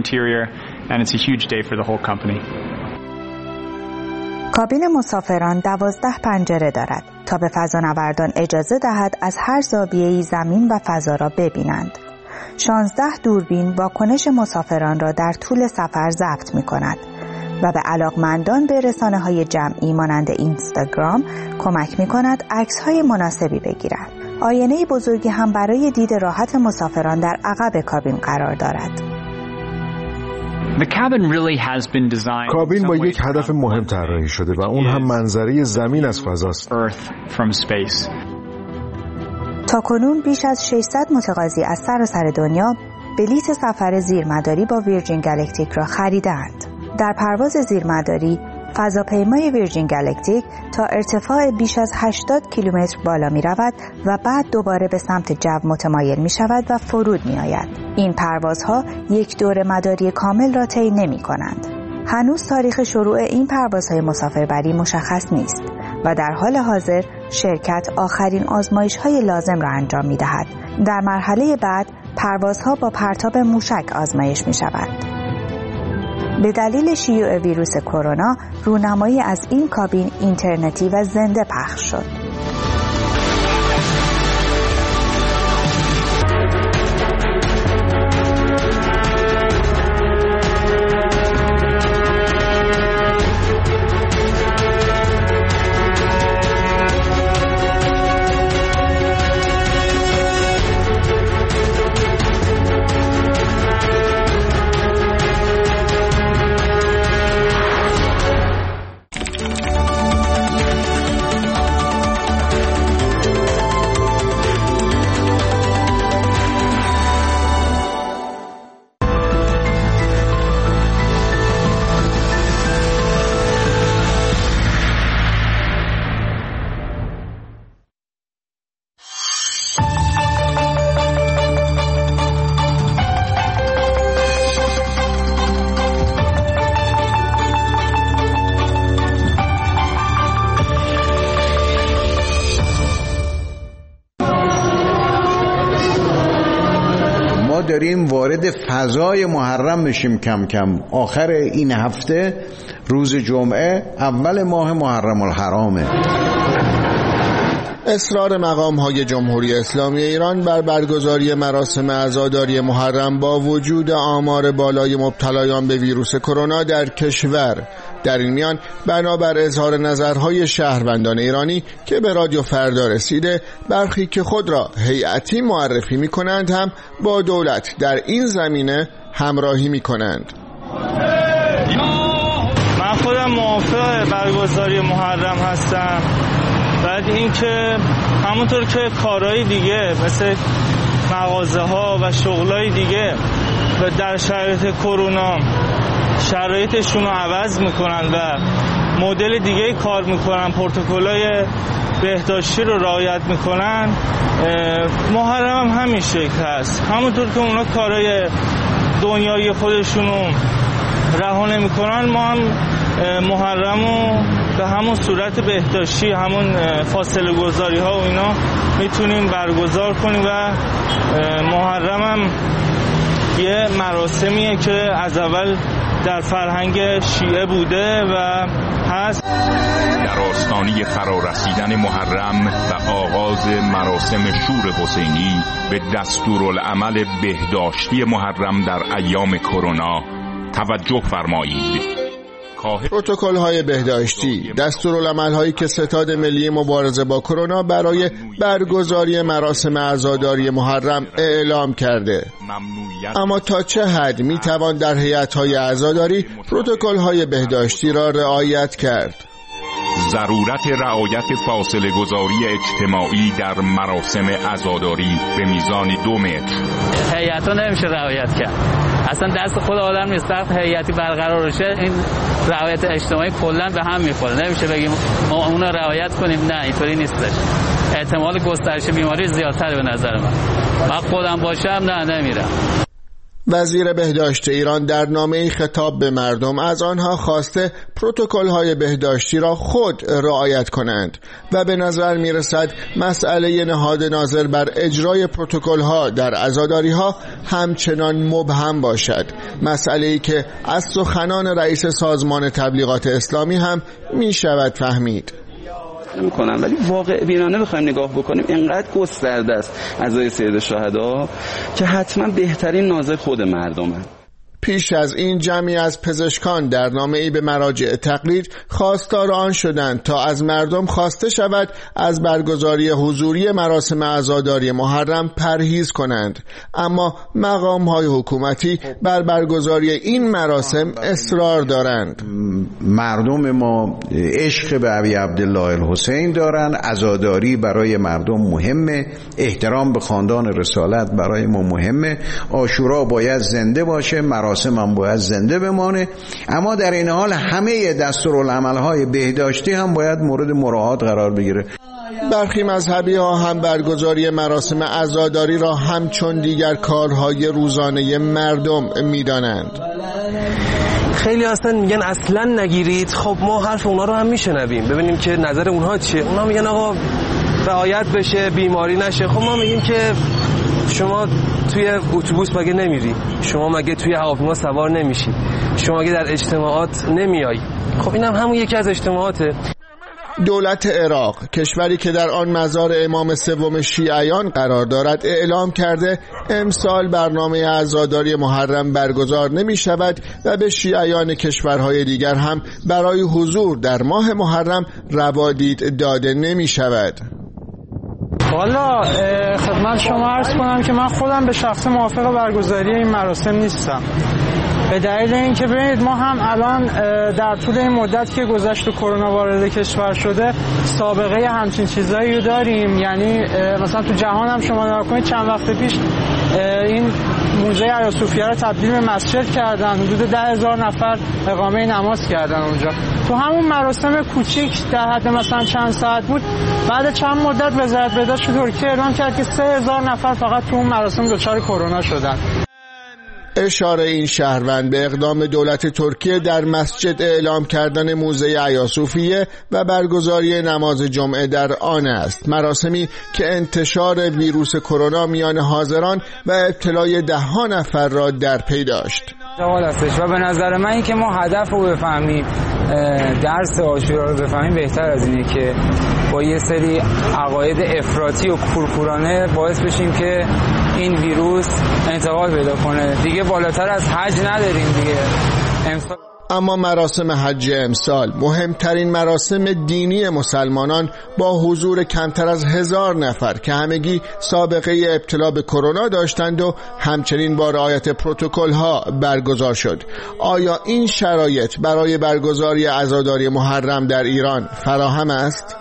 کابین مسافران 12 پنجره دارد تا به فضانوردان اجازه دهد از هر زاویه‌ای زمین و فضا را ببینند. 16 دوربین واکنش مسافران را در طول سفر ضبط می‌کند و به علاقمندان به رسانه‌های جمعی مانند اینستاگرام کمک می‌کند عکس‌های مناسبی بگیرند. آینه بزرگی هم برای دید راحت مسافران در عقب کابین قرار دارد. کابین با یک هدف مهم طراحی شده و اون هم منظره زمین از فضاست. تاکنون بیش از 600 متقاضی از سراسر دنیا بلیت سفر زیرمداری با ویرجین گالکتیک را خریدند. در پرواز زیرمداری فضاپیمای ویرجین گالکتیک تا ارتفاع بیش از 80 کیلومتر بالا می رود و بعد دوباره به سمت جو متمایل می شود و فرود می آید. این پروازها یک دور مداری کامل را طی نمی کنند. هنوز تاریخ شروع این پروازهای مسافربری مشخص نیست و در حال حاضر شرکت آخرین آزمایش‌های لازم را انجام می دهد. در مرحله بعد پروازها با پرتاب موشک آزمایش می شود. به دلیل شیوع ویروس کرونا رونمایی از این کابین اینترنتی و زنده پخش شد. داریم وارد فضای محرم بشیم کم کم. آخر این هفته روز جمعه اول ماه محرم الحرامه. اصرار مقام‌های جمهوری اسلامی ایران بر برگزاری مراسم عزاداری محرم با وجود آمار بالای مبتلایان به ویروس کرونا در کشور، در این میان بنابر اظهار نظرهای شهروندان ایرانی که به رادیو فردا رسیده، برخی که خود را هیئتی معرفی می‌کنند هم با دولت در این زمینه همراهی می‌کنند. من خودم موافق برگزاری محرم هستم. بعد این که همونطور که کارهای دیگه مثل مغازه ها و شغلای دیگه و در شرایط کرونا شرایطشون رو عوض میکنن و مدل دیگه کار میکنن، پروتکل‌های بهداشتی رو رعایت میکنن، محرم هم همین شکل هست. همونطور که اونا کارهای دنیایی خودشون رو رها نمیکنن، ما هم محرم رو به همون صورت بهداشتی، همون فاصله گذاری ها و اینا میتونیم برگزار کنیم و محرم هم یه مراسمیه که از اول در فرهنگ شیعه بوده و هست. در آستانه فرارسیدن محرم و آغاز مراسم شور حسینی به دستورالعمل بهداشتی محرم در ایام کرونا توجه فرمایید. پروتکل‌های بهداشتی، دستورالعمل‌هایی که ستاد ملی مبارزه با کرونا برای برگزاری مراسم عزاداری محرم اعلام کرده. اما تا چه حد میتوان در هیئت‌های عزاداری پروتکل‌های بهداشتی را رعایت کرد؟ ضرورت رعایت فاصله گذاری اجتماعی در مراسم عزاداری به میزان 2 متر. هیئت‌ها نمیشه رعایت کرد. اصلا دست خود آدم نیست. وقت هیئتی برقرار بشه این رعایت اجتماعی کلا به هم میخوره. نمیشه بگیم ما اون رو رعایت کنیم، نه اینطوری نیستش. احتمال گسترش بیماری زیادتره به نظر من خودم باشم نمیرم. وزیر بهداشت ایران در نامه‌ای خطاب به مردم از آنها خواسته پروتکل‌های بهداشتی را خود رعایت کنند و به نظر می‌رسد مسئله نهاد ناظر بر اجرای پروتکل‌ها در عزاداری‌ها همچنان مبهم باشد، مسئله‌ای که از سخنان رئیس سازمان تبلیغات اسلامی هم می‌شود فهمید. میکنم، ولی واقع بینانه بخوایم نگاه بکنیم اینقدر گسترده است عزای سید شهدا که حتما بهترین ناظر خود مردمه. پیش از این جمعی از پزشکان در نامه‌ای به مراجع تقلید خواستار آن شدند تا از مردم خواسته شود از برگزاری حضوری مراسم عزاداری محرم پرهیز کنند، اما مقام‌های حکومتی بر برگزاری این مراسم اصرار دارند. مردم ما عشق به ابی عبدالله الحسین دارن، عزاداری برای مردم مهمه، احترام به خاندان رسالت برای ما مهمه، عاشورا باید زنده باشه، مراسم هم باید زنده بمانه، اما در این حال همه دستورالعمل‌های بهداشتی هم باید مورد مراعات قرار بگیره. برخی مذهبی ها هم برگزاری مراسم عزاداری را همچون دیگر کارهای روزانه مردم می‌دانند. خیلی اصلا میگن اصلا نگیرید. خب ما حرف اونا رو هم میشنویم، ببینیم که نظر اونها چیه. اونا میگن آقا رعایت بشه، بیماری نشه. خب ما میگیم که شما توی اتوبوس مگه نمیری؟ شما مگه توی هواپیما سوار نمیشی؟ شما مگه در اجتماعات نمیای؟ خب اینم همون یکی از اجتماعاته. دولت عراق، کشوری که در آن مزار امام سوم شیعیان قرار دارد، اعلام کرده امسال برنامه عزاداری محرم برگزار نمی شود و به شیعیان کشورهای دیگر هم برای حضور در ماه محرم روادید داده نمی شود. والا خدمت شما عرض کنم که من خودم به شخص موافق برگزاری این مراسم نیستم، به دلیل اینکه ببینید ما هم الان در طول این مدت که گذشت و کرونا وارد کشور شده سابقه همچین چیزایی رو داریم. یعنی مثلا تو جهان هم شما نگاه کنید چند وقت پیش این موزه ایاصوفیه رو تبدیل به مسجد کردن، حدود 10,000 نفر اقامه نماز کردن اونجا. تو همون مراسم کوچیک در حد مثلا چند ساعت بود، بعد چند مدت وزارت بهداشت ترکیه اعلام کرد که 3,000 نفر فقط تو اون مراسم دچار کرونا شدن. اشاره این شهروند به اقدام دولت ترکیه در مسجد اعلام کردن موزه ایاصوفیه و برگزاری نماز جمعه در آن است، مراسمی که انتشار ویروس کرونا میان حاضران و ابتلای ده‌ها نفر را در پی داشت. و به نظر من این که ما هدف رو بفهمیم، درس عاشورا رو بفهمیم، بهتر از اینه که با یه سری عقاید افراطی و کورکورانه باعث بشیم که این ویروس انتقال پیدا کنه. دیگه بالاتر از حج نداریم دیگه. اما مراسم حج امسال، مهمترین مراسم دینی مسلمانان، با حضور کمتر از 1000 نفر که همگی سابقه ابتلا به کرونا داشتند و همچنین با رعایت پروتکل‌ها برگزار شد. آیا این شرایط برای برگزاری عزاداری محرم در ایران فراهم است؟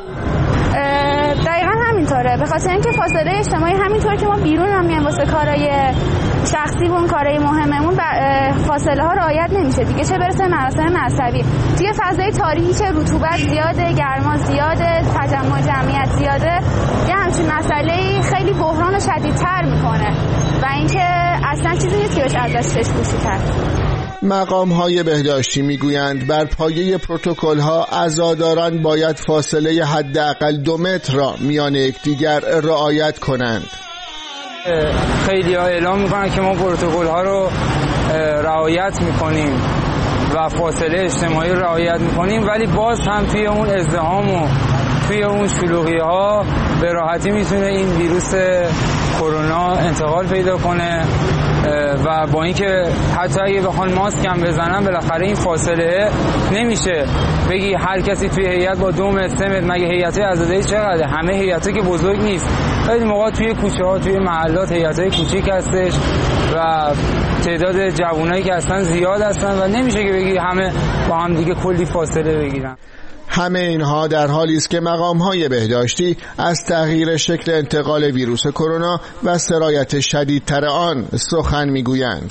دقیقاً همینطوره، به خاطر اینکه فاصله اجتماعی همینطور که ما بیرون هم میایم واسه کارهای شخصیمون، کارهای مهممون، فاصله ها رعایت نمیشه دیگه، چه برسه مراسم مذهبی. توی فضای تاریکی که رطوبت زیاده، گرما زیاده، تجمع جمعیت زیاده، یه همچین مسئله خیلی بحران شدیدتر میکنه و اینکه اصلا چیزی نیست که بشه ازش چشم‌پوشی کرد. مقام‌های بهداشتی میگویند بر پایه پروتکل‌ها عزاداران باید فاصله حداقل 2 متر را میان یکدیگر رعایت کنند. خیلی ها اعلام میکنن که ما پروتکل‌ها رو رعایت میکنیم و فاصله اجتماعی رو رعایت میکنیم، ولی باز هم توی اون ازدحام و توی اون شلوغی‌ها به راحتی میتونه این ویروس کرونا انتقال پیدا کنه و با اینکه حتی اگه بخوان ماسک هم بزنن بالاخره این فاصله نمیشه بگی هر کسی توی هیئت با 2 متر 3 متر. مگه هیئت عزاداری چقدره؟ همه هیئت‌ها که بزرگ نیست، خیلی موقع توی کوچه‌ها توی محلات هیئت‌های کوچیک هستش و تعداد جوانایی که هستن زیاد هستن و نمیشه که بگی همه با هم دیگه کلی فاصله بگیرن. همه اینها در حالی است که مقام‌های بهداشتی از تغییر شکل انتقال ویروس کرونا و سرایت شدیدتر آن سخن میگویند.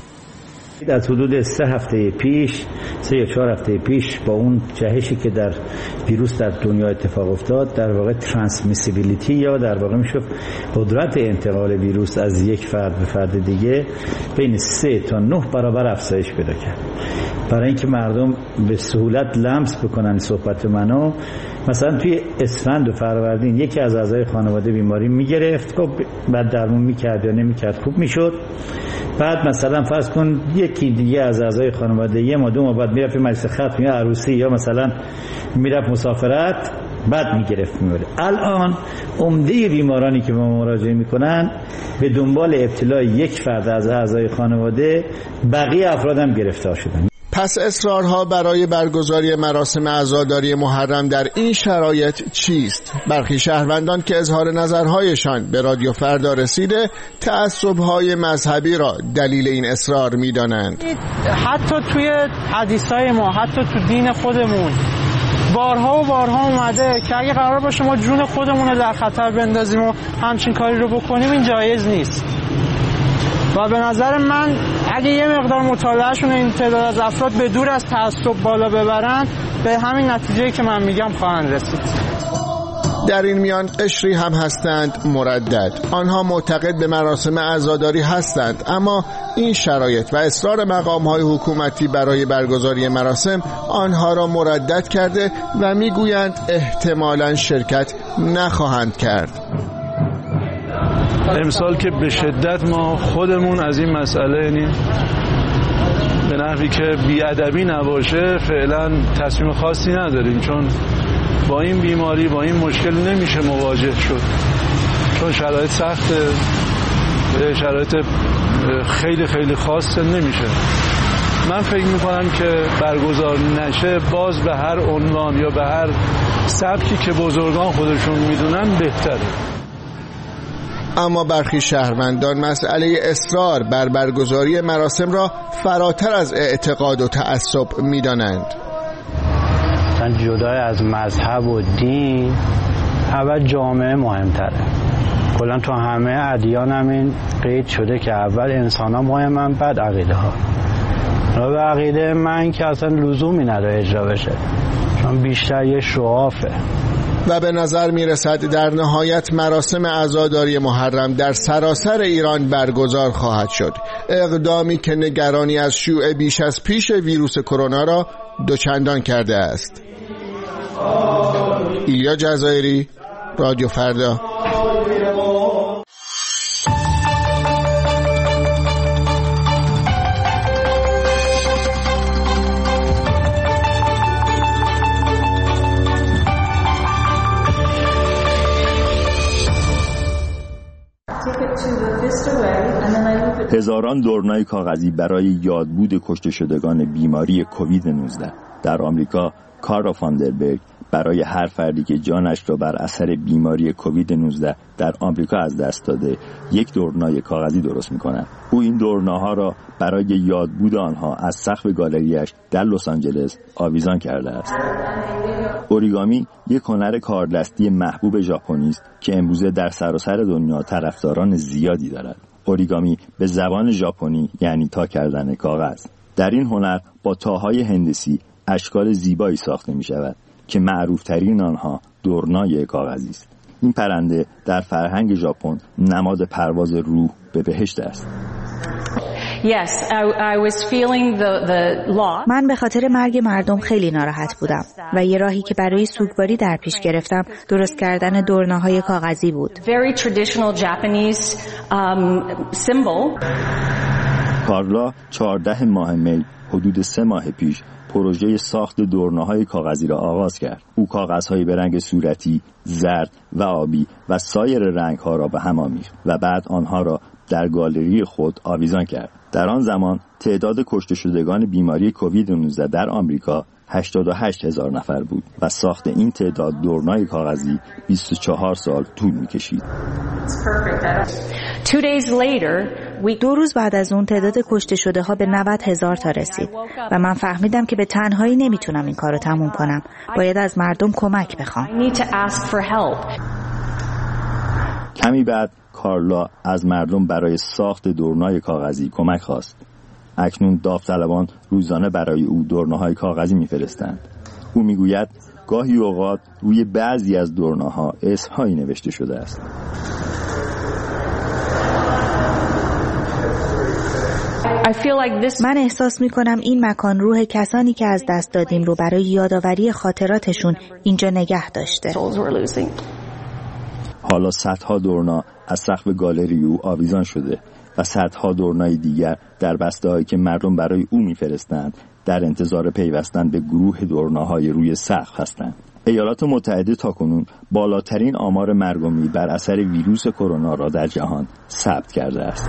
از حدود 3 هفته پیش 3 یا 4 هفته پیش با اون جهشی که در ویروس در دنیا اتفاق افتاد، در واقع ترانسمیسیبیلیتی یا در واقع میشه قدرت انتقال ویروس از یک فرد به فرد دیگه بین 3 تا 9 برابر افزایش پیدا کرد. برای اینکه مردم به سهولت لمس بکنن صحبت منو، مثلا توی اسفند و فروردین یکی از اعضای خانواده بیماری میگرفت، خب بعد درمون میکرد یا نمیکرد خوب میشد، بعد مثلا فرض کن یکی دیگه از اعضای خانواده 1 ماه 2 ماه بعد میرفت مجلس ختم یا عروسی یا مثلا میرفت مسافرت، بعد میگرفت میوره. الان عمده بیمارانی که به ما مراجعه میکنن به دنبال ابتلای یک فرد از اعضای خانواده بقیه افراد هم گرفتار شدن. پس اصرارها برای برگزاری مراسم عزاداری محرم در این شرایط چیست؟ برخی شهروندان که اظهار نظرهایشان به رادیو فردا رسیده تعصب‌های مذهبی را دلیل این اصرار می‌دانند. حتی توی حدیث‌های ما، حتی تو دین خودمون بارها و بارها اومده که اگه قرار باشه ما جون خودمون رو در خطر بندازیم و همچین کاری رو بکنیم، این جایز نیست. و به نظر من اگه یه مقدار مطالعهشون این تعداد از افراد به دور از تعصب بالا ببرن، به همین نتیجه‌ای که من میگم خواهند رسید. در این میان قشری هم هستند مردد. آنها معتقد به مراسم عزاداری هستند، اما این شرایط و اصرار مقام‌های حکومتی برای برگزاری مراسم آنها را مردد کرده و میگویند احتمالاً شرکت نخواهند کرد. امسال که به شدت ما خودمون از این مسئله، یعنی به نحوی که بی‌ادبی نباشه، فعلا تصمیم خاصی نداریم، چون با این بیماری با این مشکل نمیشه مواجه شد، چون شرایط سخته، شرایط خیلی خیلی خاصه، نمیشه. من فکر میکنم که برگزار نشه باز به هر عنوان یا به هر سبکی که بزرگان خودشون میدونن بهتره. اما برخی شهروندان مسئله اصرار بر برگزاری مراسم را فراتر از اعتقاد و تعصب می‌دانند. جدای از مذهب و دین، اول جامعه مهمتره. کلا تو همه ادیان هم این قید شده که اول انسان ها مهمن، بعد عقیده ها. و به عقیده من که اصلا لزومی نداره اجرا بشه، چون بیشتر یه شعافه. و به نظر می رسد در نهایت مراسم عزاداری محرم در سراسر ایران برگزار خواهد شد، اقدامی که نگرانی از شیوع بیش از پیش ویروس کرونا را دوچندان کرده است. ایلیا جزایری، رادیو فردا. هزاران دورنای کاغذی برای یادبود کشته شدگان بیماری کووید 19. در آمریکا کارل فاندربرگ برای هر فردی که جانش را بر اثر بیماری کووید 19 در آمریکا از دست داده یک دورنای کاغذی درست می‌کند. او این دورناها را برای یادبود آنها از سقف گالریش در لس آنجلس آویزان کرده است. اوریگامی یک هنر کاردستی محبوب ژاپنی است که امروزه در سراسر دنیا طرفداران زیادی دارد. اوریگامی به زبان ژاپنی یعنی تا کردن کاغذ. در این هنر با تاهای هندسی اشکال زیبایی ساخته می شود که معروف ترین آنها دورنای کاغذی است. این پرنده در فرهنگ ژاپن نماد پرواز روح به بهشت است. من به خاطر مرگ مردم خیلی ناراحت بودم و یه راهی که برای سوگواری در پیش گرفتم درست کردن دورناهای کاغذی بود. کارلا 14 ماه می حدود 3 ماه پیش پروژه ساخت دورناهای کاغذی را آغاز کرد. او کاغذهایی به رنگ صورتی، زرد و آبی و سایر رنگها را به هم آمیخت و بعد آنها را در گالری خود آویزان کرد. در آن زمان تعداد کشته شدگان بیماری کووید 19 در آمریکا 88,000 نفر بود و ساخت این تعداد دورنای کاغذی 24 سال طول می‌کشید. 2 روز بعد از اون تعداد کشته شده ها به 90,000 تا رسید و من فهمیدم که به تنهایی نمیتونم این کارو تموم کنم. باید از مردم کمک بخوام. کمی بعد کارلا از مردم برای ساخت دورنای کاغذی کمک خواست. اکنون داوطلبان روزانه برای او دورناهای کاغذی میفرستند. او میگوید گاهی اوقات روی بعضی از دورناها اسمهایی نوشته شده است. من احساس میکنم این مکان روح کسانی که از دست دادیم رو برای یادآوری خاطراتشون اینجا نگه داشته. حالا صدها دورنا از سقف گالری او آویزان شده و صدها دورنای دیگر در بسته‌هایی که مردم برای او میفرستند در انتظار پیوستن به گروه دورناهای روی سقف هستند. ایالات متحده تاکنون بالاترین آمار مرگ و میر بر اثر ویروس کرونا را در جهان ثبت کرده است.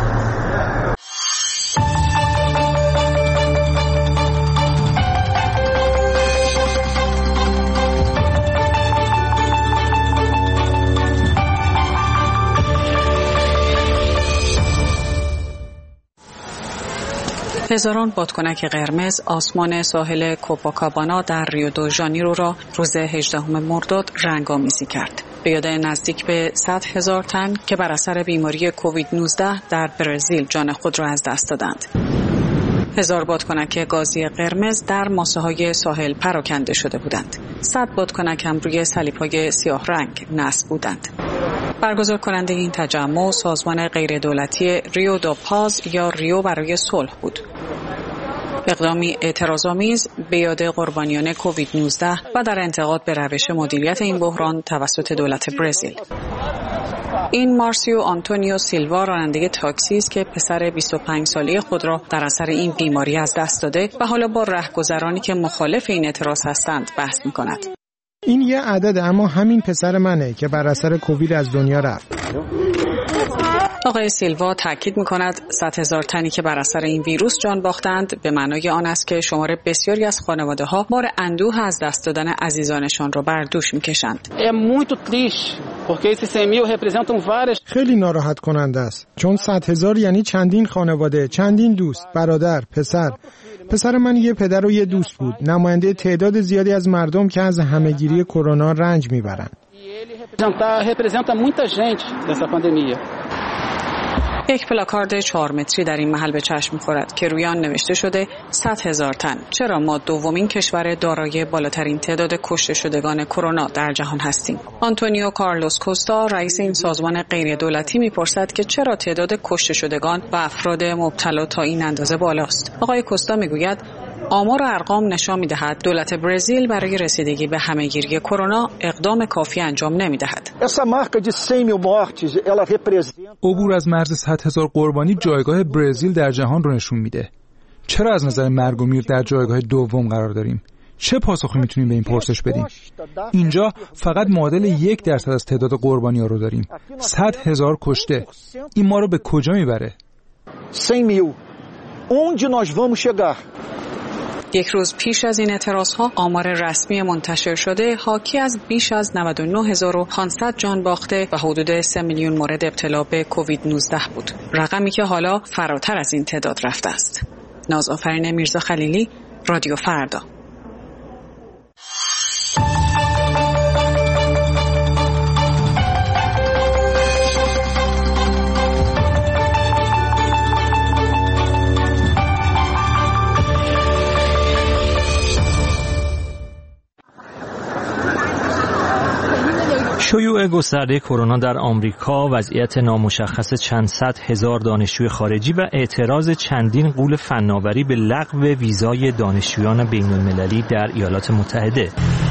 هزاران بادکنک قرمز آسمان ساحل کوپاکابانا در ریو دو ژانیرو را روز 18 مرداد رنگ‌آمیزی کرد. به یاد نزدیک به 100,000 تن که بر اثر بیماری کووید 19 در برزیل جان خود را از دست دادند. 1000 بادکنک گازی قرمز در ماسه‌های ساحل پراکنده شده بودند. 100 بادکنک هم روی صلیب‌های سیاه رنگ نصب بودند. برگزار کننده این تجمع سازمان غیردولتی ریو دو پاز یا ریو برای صلح بود. اقدامی اعتراض‌آمیز به یاد قربانیان کووید 19 و در انتقاد به روش مدیریت این بحران توسط دولت برزیل. این مارسیو آنتونیو سیلوا راننده تاکسی است که پسر 25 ساله خود را در اثر این بیماری از دست داده و حالا با رهگذرانی که مخالف این اعتراض هستند بحث می‌کند. این یه عدده، اما همین پسر منه که بر اثر کووید از دنیا رفت. آقای سیلوا تاکید می‌کند 100,000 تنی که بر اثر این ویروس جان باختند به معنای آن است که شمار بسیاری از خانواده‌ها بار اندوه از دست دادن عزیزانشان را بر دوش می‌کشند. خیلی ناراحت کننده است، چون 100,000 یعنی چندین خانواده، چندین دوست، برادر، پسر من یه پدر و یه دوست بود، نماینده تعداد زیادی از مردم که از همه‌گیری کرونا رنج میبرند. یک پلاکارد 4 متری در این محل به چشم می‌خورد که روی آن نوشته شده 100,000 تن. چرا ما دومین کشور دارای بالاترین تعداد کشته شدگان کرونا در جهان هستیم؟ آنتونیو کارلوس کوستا، رئیس این سازمان غیر دولتی، می‌پرسد که چرا تعداد کشته شدگان و افراد مبتلا تا این اندازه بالاست. آقای کوستا می‌گوید آمار و ارقام نشان می‌دهد دولت برزیل برای رسیدگی به همه‌گیری کرونا اقدام کافی انجام نمی‌دهد. عبور از مرز 100,000 قربانی جایگاه برزیل در جهان رو نشون میده. چرا از نظر مرگ و میر در جایگاه دوم قرار داریم؟ چه پاسخی میتونیم به این پرسش بدیم؟ اینجا فقط معادل 1% از تعداد قربانی‌ها رو داریم. 100,000 کشته. این ما رو به کجا میبره؟ 100,000. Onde nós vamos chegar؟ یک روز پیش از این اعتراضها آمار رسمی منتشر شده حاکی از بیش از 99,500 جان باخته و حدود 3 میلیون مورد ابتلا به کووید 19 بود. رقمی که حالا فراتر از این تعداد رفته است. نازآفرین میرزا خلیلی، رادیو فردا. شیوع گسترده کرونا در آمریکا، وضعیت نامشخص چند صد هزار دانشجوی خارجی و اعتراض چندین غول فناوری به لغو ویزای دانشجویان بین‌المللی در ایالات متحده.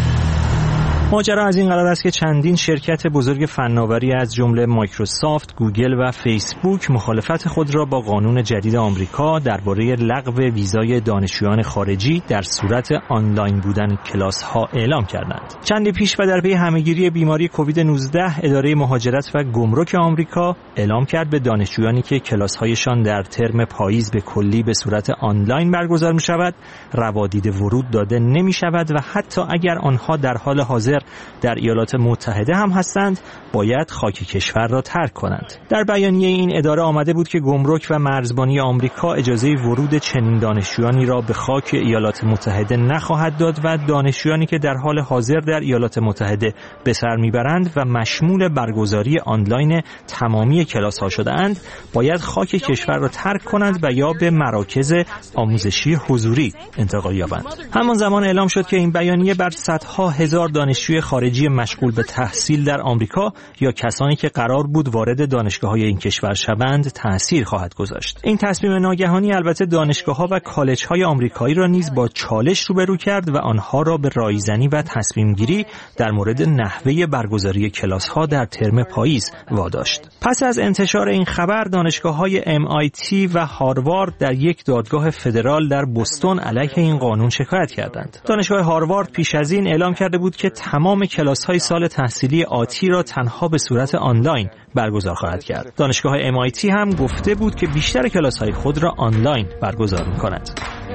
ماجرا از این قرار است که چندین شرکت بزرگ فناوری از جمله مایکروسافت، گوگل و فیسبوک مخالفت خود را با قانون جدید آمریکا درباره لغو ویزای دانشجویان خارجی در صورت آنلاین بودن کلاس‌ها اعلام کردند. چندی پیش و در پی همهگیری بیماری کووید 19 اداره مهاجرت و گمرک آمریکا اعلام کرد به دانشجویانی که کلاس‌هایشان در ترم پاییز به کلی به صورت آنلاین برگزار می‌شود، روادید ورود داده نمی‌شود و حتی اگر آنها در حال حاضر در ایالات متحده هم هستند باید خاک کشور را ترک کنند. در بیانیه این اداره آمده بود که گمرک و مرزبانی آمریکا اجازه ورود چنین دانشجویانی را به خاک ایالات متحده نخواهد داد و دانشجویانی که در حال حاضر در ایالات متحده به سر میبرند و مشمول برگزاری آنلاین تمامی کلاس‌ها شده‌اند باید خاک کشور را ترک کنند و یا به مراکز آموزشی حضوری انتقال یابند. همان زمان اعلام شد که این بیانیه بر صدها هزار دانشجوی خارجی مشغول به تحصیل در آمریکا یا کسانی که قرار بود وارد دانشگاه‌های این کشور شوند تأثیر خواهد گذاشت. این تصمیم ناگهانی البته دانشگاه‌ها و کالج‌های آمریکایی را نیز با چالش روبرو کرد و آنها را به رایزنی و تصمیم‌گیری در مورد نحوه برگزاری کلاس‌ها در ترم پاییز واداشت. پس از انتشار این خبر دانشگاه‌های MIT و هاروارد در یک دادگاه فدرال در بوستون علیه این قانون شکایت کردند. دانشگاه هاروارد پیش از این اعلام کرده بود که تمام کلاس‌های سال تحصیلی آتی را تنها به صورت آنلاین برگزار خواهد کرد. دانشگاه MIT هم گفته بود که بیشتر کلاس‌های خود را آنلاین برگزار می‌کند.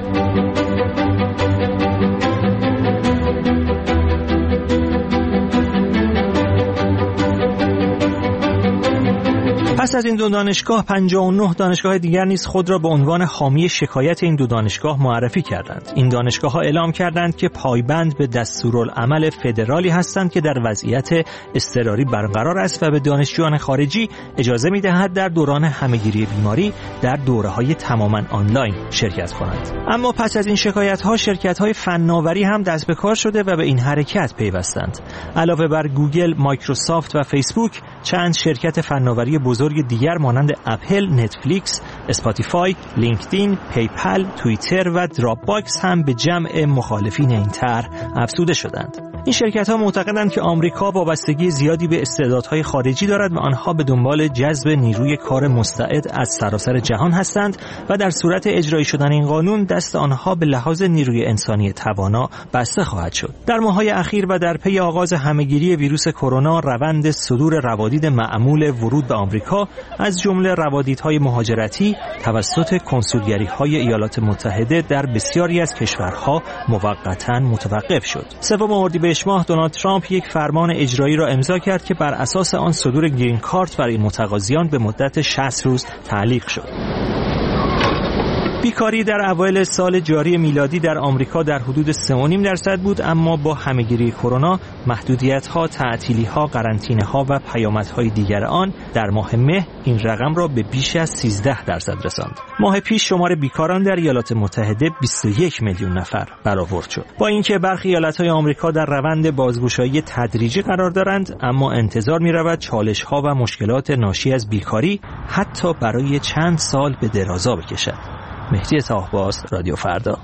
پس از این دو دانشگاه 59 دانشگاه دیگر نیز خود را به عنوان حامی شکایت این دو دانشگاه معرفی کردند. این دانشگاه‌ها اعلام کردند که پایبند به دستورالعمل فدرالی هستند که در وضعیت اضطراری برقرار است و به دانشجویان خارجی اجازه می‌دهد در دوران همهگیری بیماری در دوره‌های تماماً آنلاین شرکت کنند. اما پس از این شکایت‌ها شرکت‌های فناوری هم دست به کار شده و به این حرکت پیوستند. علاوه بر گوگل، مایکروسافت و فیسبوک، چند شرکت فناوری بزرگ دیگر مانند اپل، نتفلیکس، اسپاتیفای، لینکدین، پیپل، توییتر و دراپ باکس هم به جمع مخالفین این طرح افزوده شدند. این شرکت‌ها معتقدند که آمریکا وابستگی زیادی به استعدادهای خارجی دارد و آنها به دنبال جذب نیروی کار مستعد از سراسر جهان هستند و در صورت اجرایی شدن این قانون دست آنها به لحاظ نیروی انسانی توانا بسته خواهد شد. در ماه‌های اخیر و در پی آغاز همهگیری ویروس کرونا روند صدور روادید معمول ورود به آمریکا از جمله روادیدهای مهاجرتی توسط کنسولگری‌های ایالات متحده در بسیاری از کشورها موقتاً متوقف شد. سوم اردیبهشت ماه دونالد ترامپ یک فرمان اجرایی را امضا کرد که بر اساس آن صدور گرین کارت برای متقاضیان به مدت 60 روز تعلیق شد. بیکاری در اوایل سال جاری میلادی در آمریکا در حدود 3.5% بود، اما با همه‌گیری کرونا، محدودیت‌ها، تعطیلی‌ها، قرنطینه‌ها و پیامدهای دیگر آن در ماه مه این رقم را به بیش از 13% رساند. ماه پیش شمار بیکاران در ایالات متحده 21 میلیون نفر برآورد شد. با اینکه برخی ایالت‌های آمریکا در روند بازگشایی تدریجی قرار دارند، اما انتظار می‌رود چالش‌ها و مشکلات ناشی از بیکاری حتی برای چند سال به درازا بکشد. مهدی صاحباز، رادیو فردا.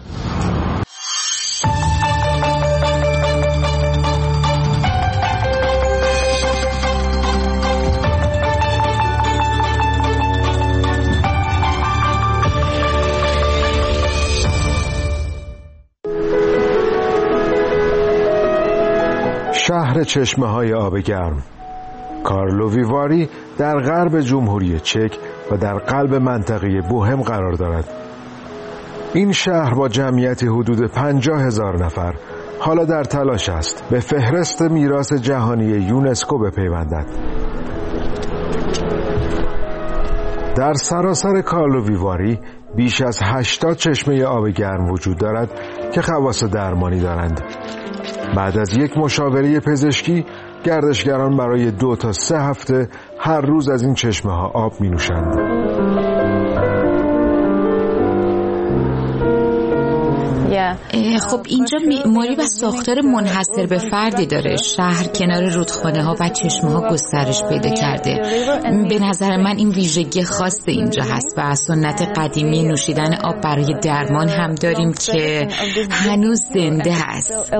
شهر چشمه‌های آب گرم. کارلووی واری در غرب جمهوری چک و در قلب منطقه بوهم قرار دارد. این شهر با جمعیت حدود 50,000 نفر حالا در تلاش است به فهرست میراث جهانی یونسکو بپیوندد. در سراسر کارلووی واری بیش از 80 چشمه آب گرم وجود دارد که خواص درمانی دارند. بعد از یک مشاوره پزشکی، گردشگران برای 2 تا 3 هفته هر روز از این چشمه ها آب می نوشند. خب اینجا معماری و ساختار منحصر به فردی داره. شهر کنار رودخانه ها و چشمه ها گسترش پیدا کرده. به نظر من این ویژگی خاص اینجا هست و سنت قدیمی نوشیدن آب برای درمان هم داریم که هنوز زنده هست.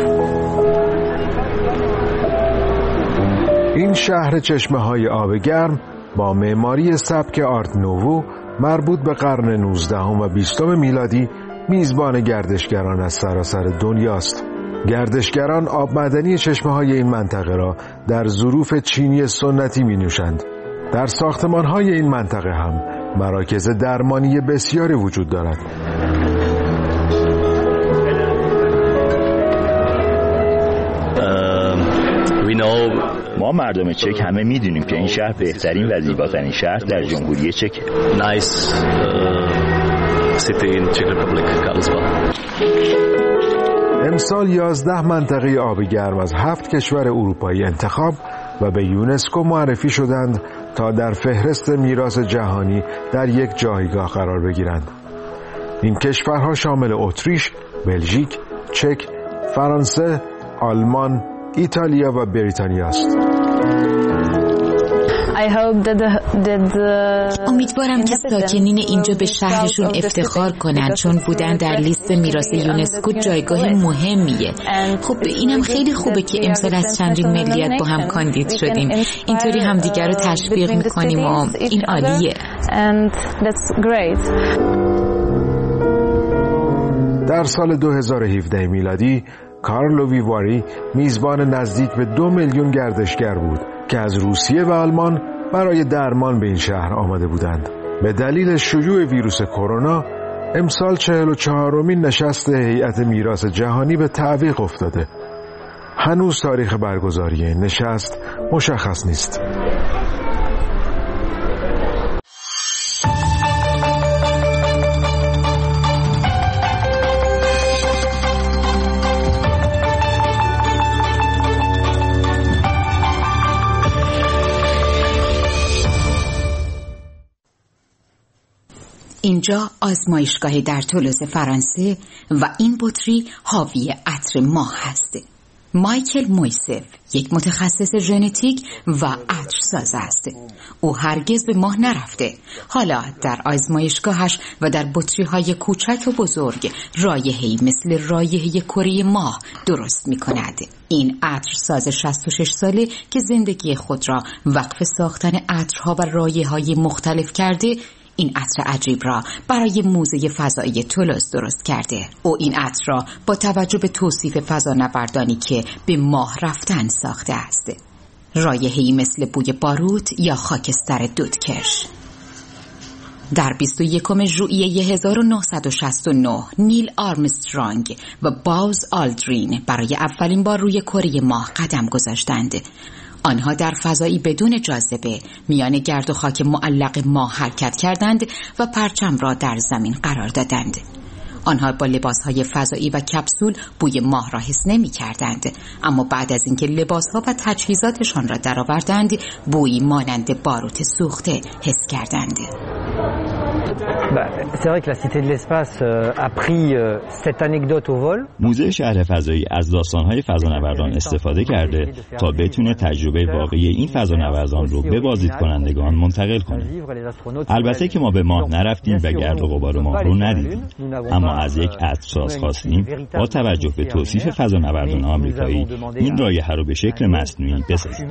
این شهر چشمه های آب گرم با معماری سبک آرت نوو مربوط به قرن 19 و 20 میلادی میزبان گردشگران از سراسر دنیاست. گردشگران آب معدنی چشمه های این منطقه را در ظروف چینی سنتی می نوشند. در ساختمان های این منطقه هم مراکز درمانی بسیاری وجود دارد. ما مردم چک همه میدونیم که این شهر بهترین و زیباترین شهر در جمهوری چک. امسال 11 منطقه آب گرم از 7 کشور اروپایی انتخاب و به یونسکو معرفی شدند تا در فهرست میراث جهانی در یک جایگاه قرار بگیرند. این کشورها شامل اتریش، بلژیک، چک، فرانسه، آلمان، ایتالیا و بریتانیا است. امیدوارم که ساکنین اینجا به شهرشون افتخار کنن، چون بودن در لیست میراث یونسکو جایگاه مهمیه. خب اینم خیلی خوبه که امسال از چندین ملیت با هم کاندید شدیم. اینطوری همدیگر رو تشویق میکنیم و این عالیه. در سال 2017 میلادی کارلووی واری میزبان نزدیک به 2 میلیون گردشگر بود که از روسیه و آلمان برای درمان به این شهر آمده بودند. به دلیل شیوع ویروس کرونا امسال 44مین نشست هیئت میراث جهانی به تعویق افتاده. هنوز تاریخ برگزاری این نشست مشخص نیست. اینجا آزمایشگاهی در تولوز فرانسه و این بطری حاوی عطر ماه هست. مایکل مویسف یک متخصص ژنتیک و عطرساز است. او هرگز به ماه نرفته. حالا در آزمایشگاهش و در بطری‌های کوچک و بزرگ رایحه‌ای مثل رایحه کره ماه درست می‌کند. این عطرساز 66 ساله که زندگی خود را وقف ساختن عطرها و رایحه‌های مختلف کرده، این عطر عجیب را برای موزه فضایی تولوز درست کرده. او این عطر را با توجه به توصیف فضانوردانی که به ماه رفتن ساخته است. رایحه‌ای مثل بوی باروت یا خاکستر دودکش. در 21 ژوئیه 1969 نیل آرمسترانگ و باز آلدرین برای اولین بار روی کره ماه قدم گذاشتند. آنها در فضایی بدون جاذبه میان گرد و خاک معلق ماه حرکت کردند و پرچم را در زمین قرار دادند. آنها با لباسهای فضایی و کپسول بوی ماه را حس نمی کردند، اما بعد از اینکه لباسها و تجهیزاتشان را درآوردند بویی مانند باروت سوخته حس کردند. موزه شهر فضایی از داستان‌های فضانوردان استفاده کرده تا بتونه تجربه واقعی این فضانوردان رو به بازدیدکنندگان منتقل کنه. البته که ما به ماه نرفتیم و گرد و غبار ماه رو ندیدیم، اما از یک عطرساز خواستیم با توجه به توصیف فضانوردان آمریکایی این رایحه رو به شکل مصنوعی بسازیم.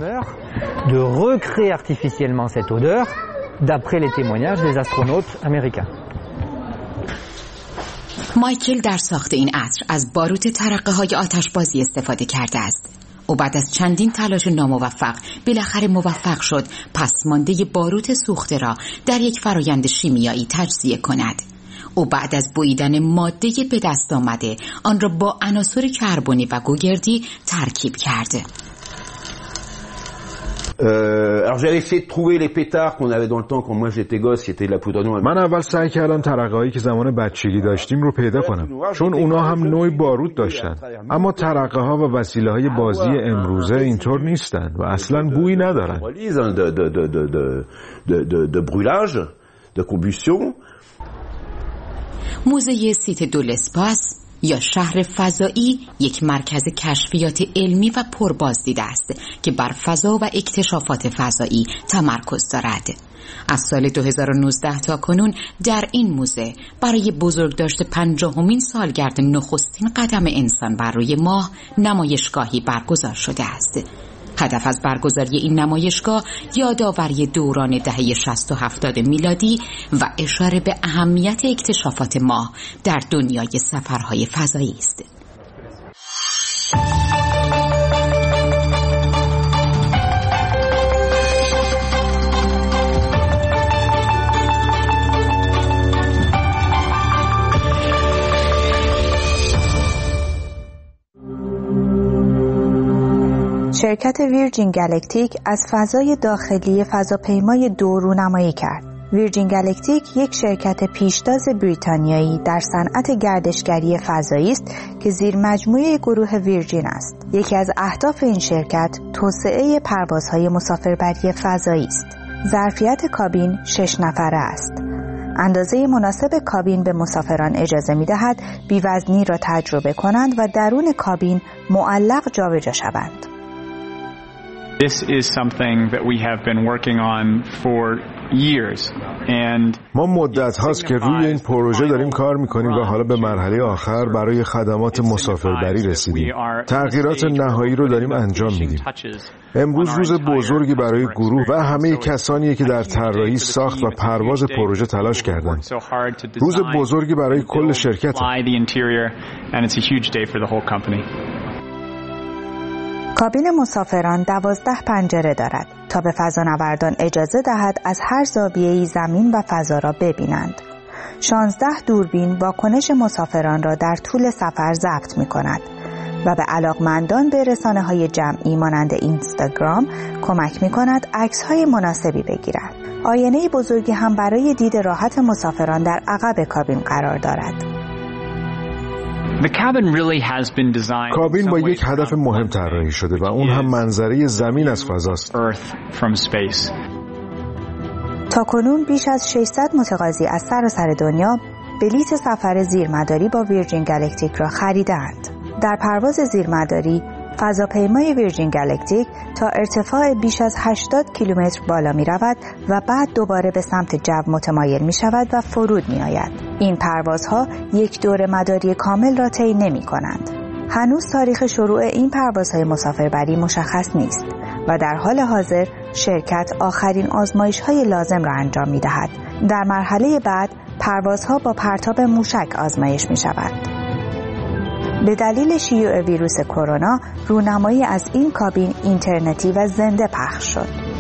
d'après les témoignages des astronautes américains. مایکل در ساخت این عطر از باروت ترقه‌های آتشبازی استفاده کرده است. او بعد از چندین تلاش ناموفق بالاخره موفق شد پسمانده باروت سوخته را در یک فرایند شیمیایی تجزیه کند. او بعد از بوییدن ماده به دست آمده آن را با عناصر کربنی و گوگردی ترکیب کرده. Alors j'avais essayé de trouver les pétards qu'on avait dans le temps quand moi j'étais gosse, qui était de la poudre noire. من اول سعی کردم ترقه‌هایی که زمان بچگی داشتیم رو پیدا کنم، چون اونا هم نوعی باروت داشتن. اما ترقه‌ها و وسیله‌های بازی امروزه اینطور نیستن و اصلاً بویی ندارن. de brûlage, de combustion. موزه سیت دو لسپاس یا شهر فضایی یک مرکز کشفیات علمی و پربازدید است که بر فضا و اکتشافات فضایی تمرکز دارد. از سال 2019 تا کنون در این موزه برای بزرگداشت 50مین سالگرد نخستین قدم انسان بر روی ماه نمایشگاهی برگزار شده است. هدف از برگزاری این نمایشگاه یادآوری دوران دهه 60 و 70 میلادی و اشاره به اهمیت اکتشافات ماه در دنیای سفرهای فضایی است. شرکت ویرجین گالکتیک از فضای داخلی فضاپیمای دو رونمایی کرد. ویرجین گالکتیک یک شرکت پیشتاز بریتانیایی در صنعت گردشگری فضایی است که زیر مجموعه گروه ویرجین است. یکی از اهداف این شرکت توسعه پروازهای مسافربری فضایی است. ظرفیت کابین 6 نفره است. اندازه مناسب کابین به مسافران اجازه می‌دهد بی‌وزنی را تجربه کنند و درون کابین معلق جابجا شوند. This is something that we have been working on for years and ما مدت هاست که روی این پروژه داریم کار میکنیم و حالا به مرحله آخر برای خدمات مسافربری رسیدیم. تغییرات نهایی رو داریم انجام میدیم. امروز روز بزرگی برای گروه و همه کسانی که در طراحی، ساخت و پرواز پروژه تلاش کردند. روز بزرگی برای کل شرکت. کابین مسافران 12 پنجره دارد تا به فضانوردان اجازه دهد از هر زاویه‌ای زمین و فضا را ببینند. 16 دوربین واکنش مسافران را در طول سفر ضبط می‌کند و به علاقمندان به رسانه‌های جمعی مانند اینستاگرام کمک می‌کند عکس‌های مناسبی بگیرند. آینه بزرگی هم برای دید راحت مسافران در عقب کابین قرار دارد. کابین با یک هدف مهم طراحی شده و اون هم منظره زمین از فضاست. تاکنون بیش از 600 متقاضی از سراسر دنیا بلیت سفر زیرمداری با ویرجین گالکتیک را خریدند. در پرواز زیرمداری فضاپیمای ویرجین گالکتیک تا ارتفاع بیش از 80 کیلومتر بالا می رود و بعد دوباره به سمت جو متمایل می شود و فرود می آید. این پروازها یک دور مداری کامل را طی نمی کنند. هنوز تاریخ شروع این پروازهای مسافربری مشخص نیست و در حال حاضر شرکت آخرین آزمایش‌های لازم را انجام می دهد. در مرحله بعد پروازها با پرتاب موشک آزمایش می شود. به دلیل شیوع ویروس کرونا رونمایی از این کابین اینترنتی و زنده پخش شد.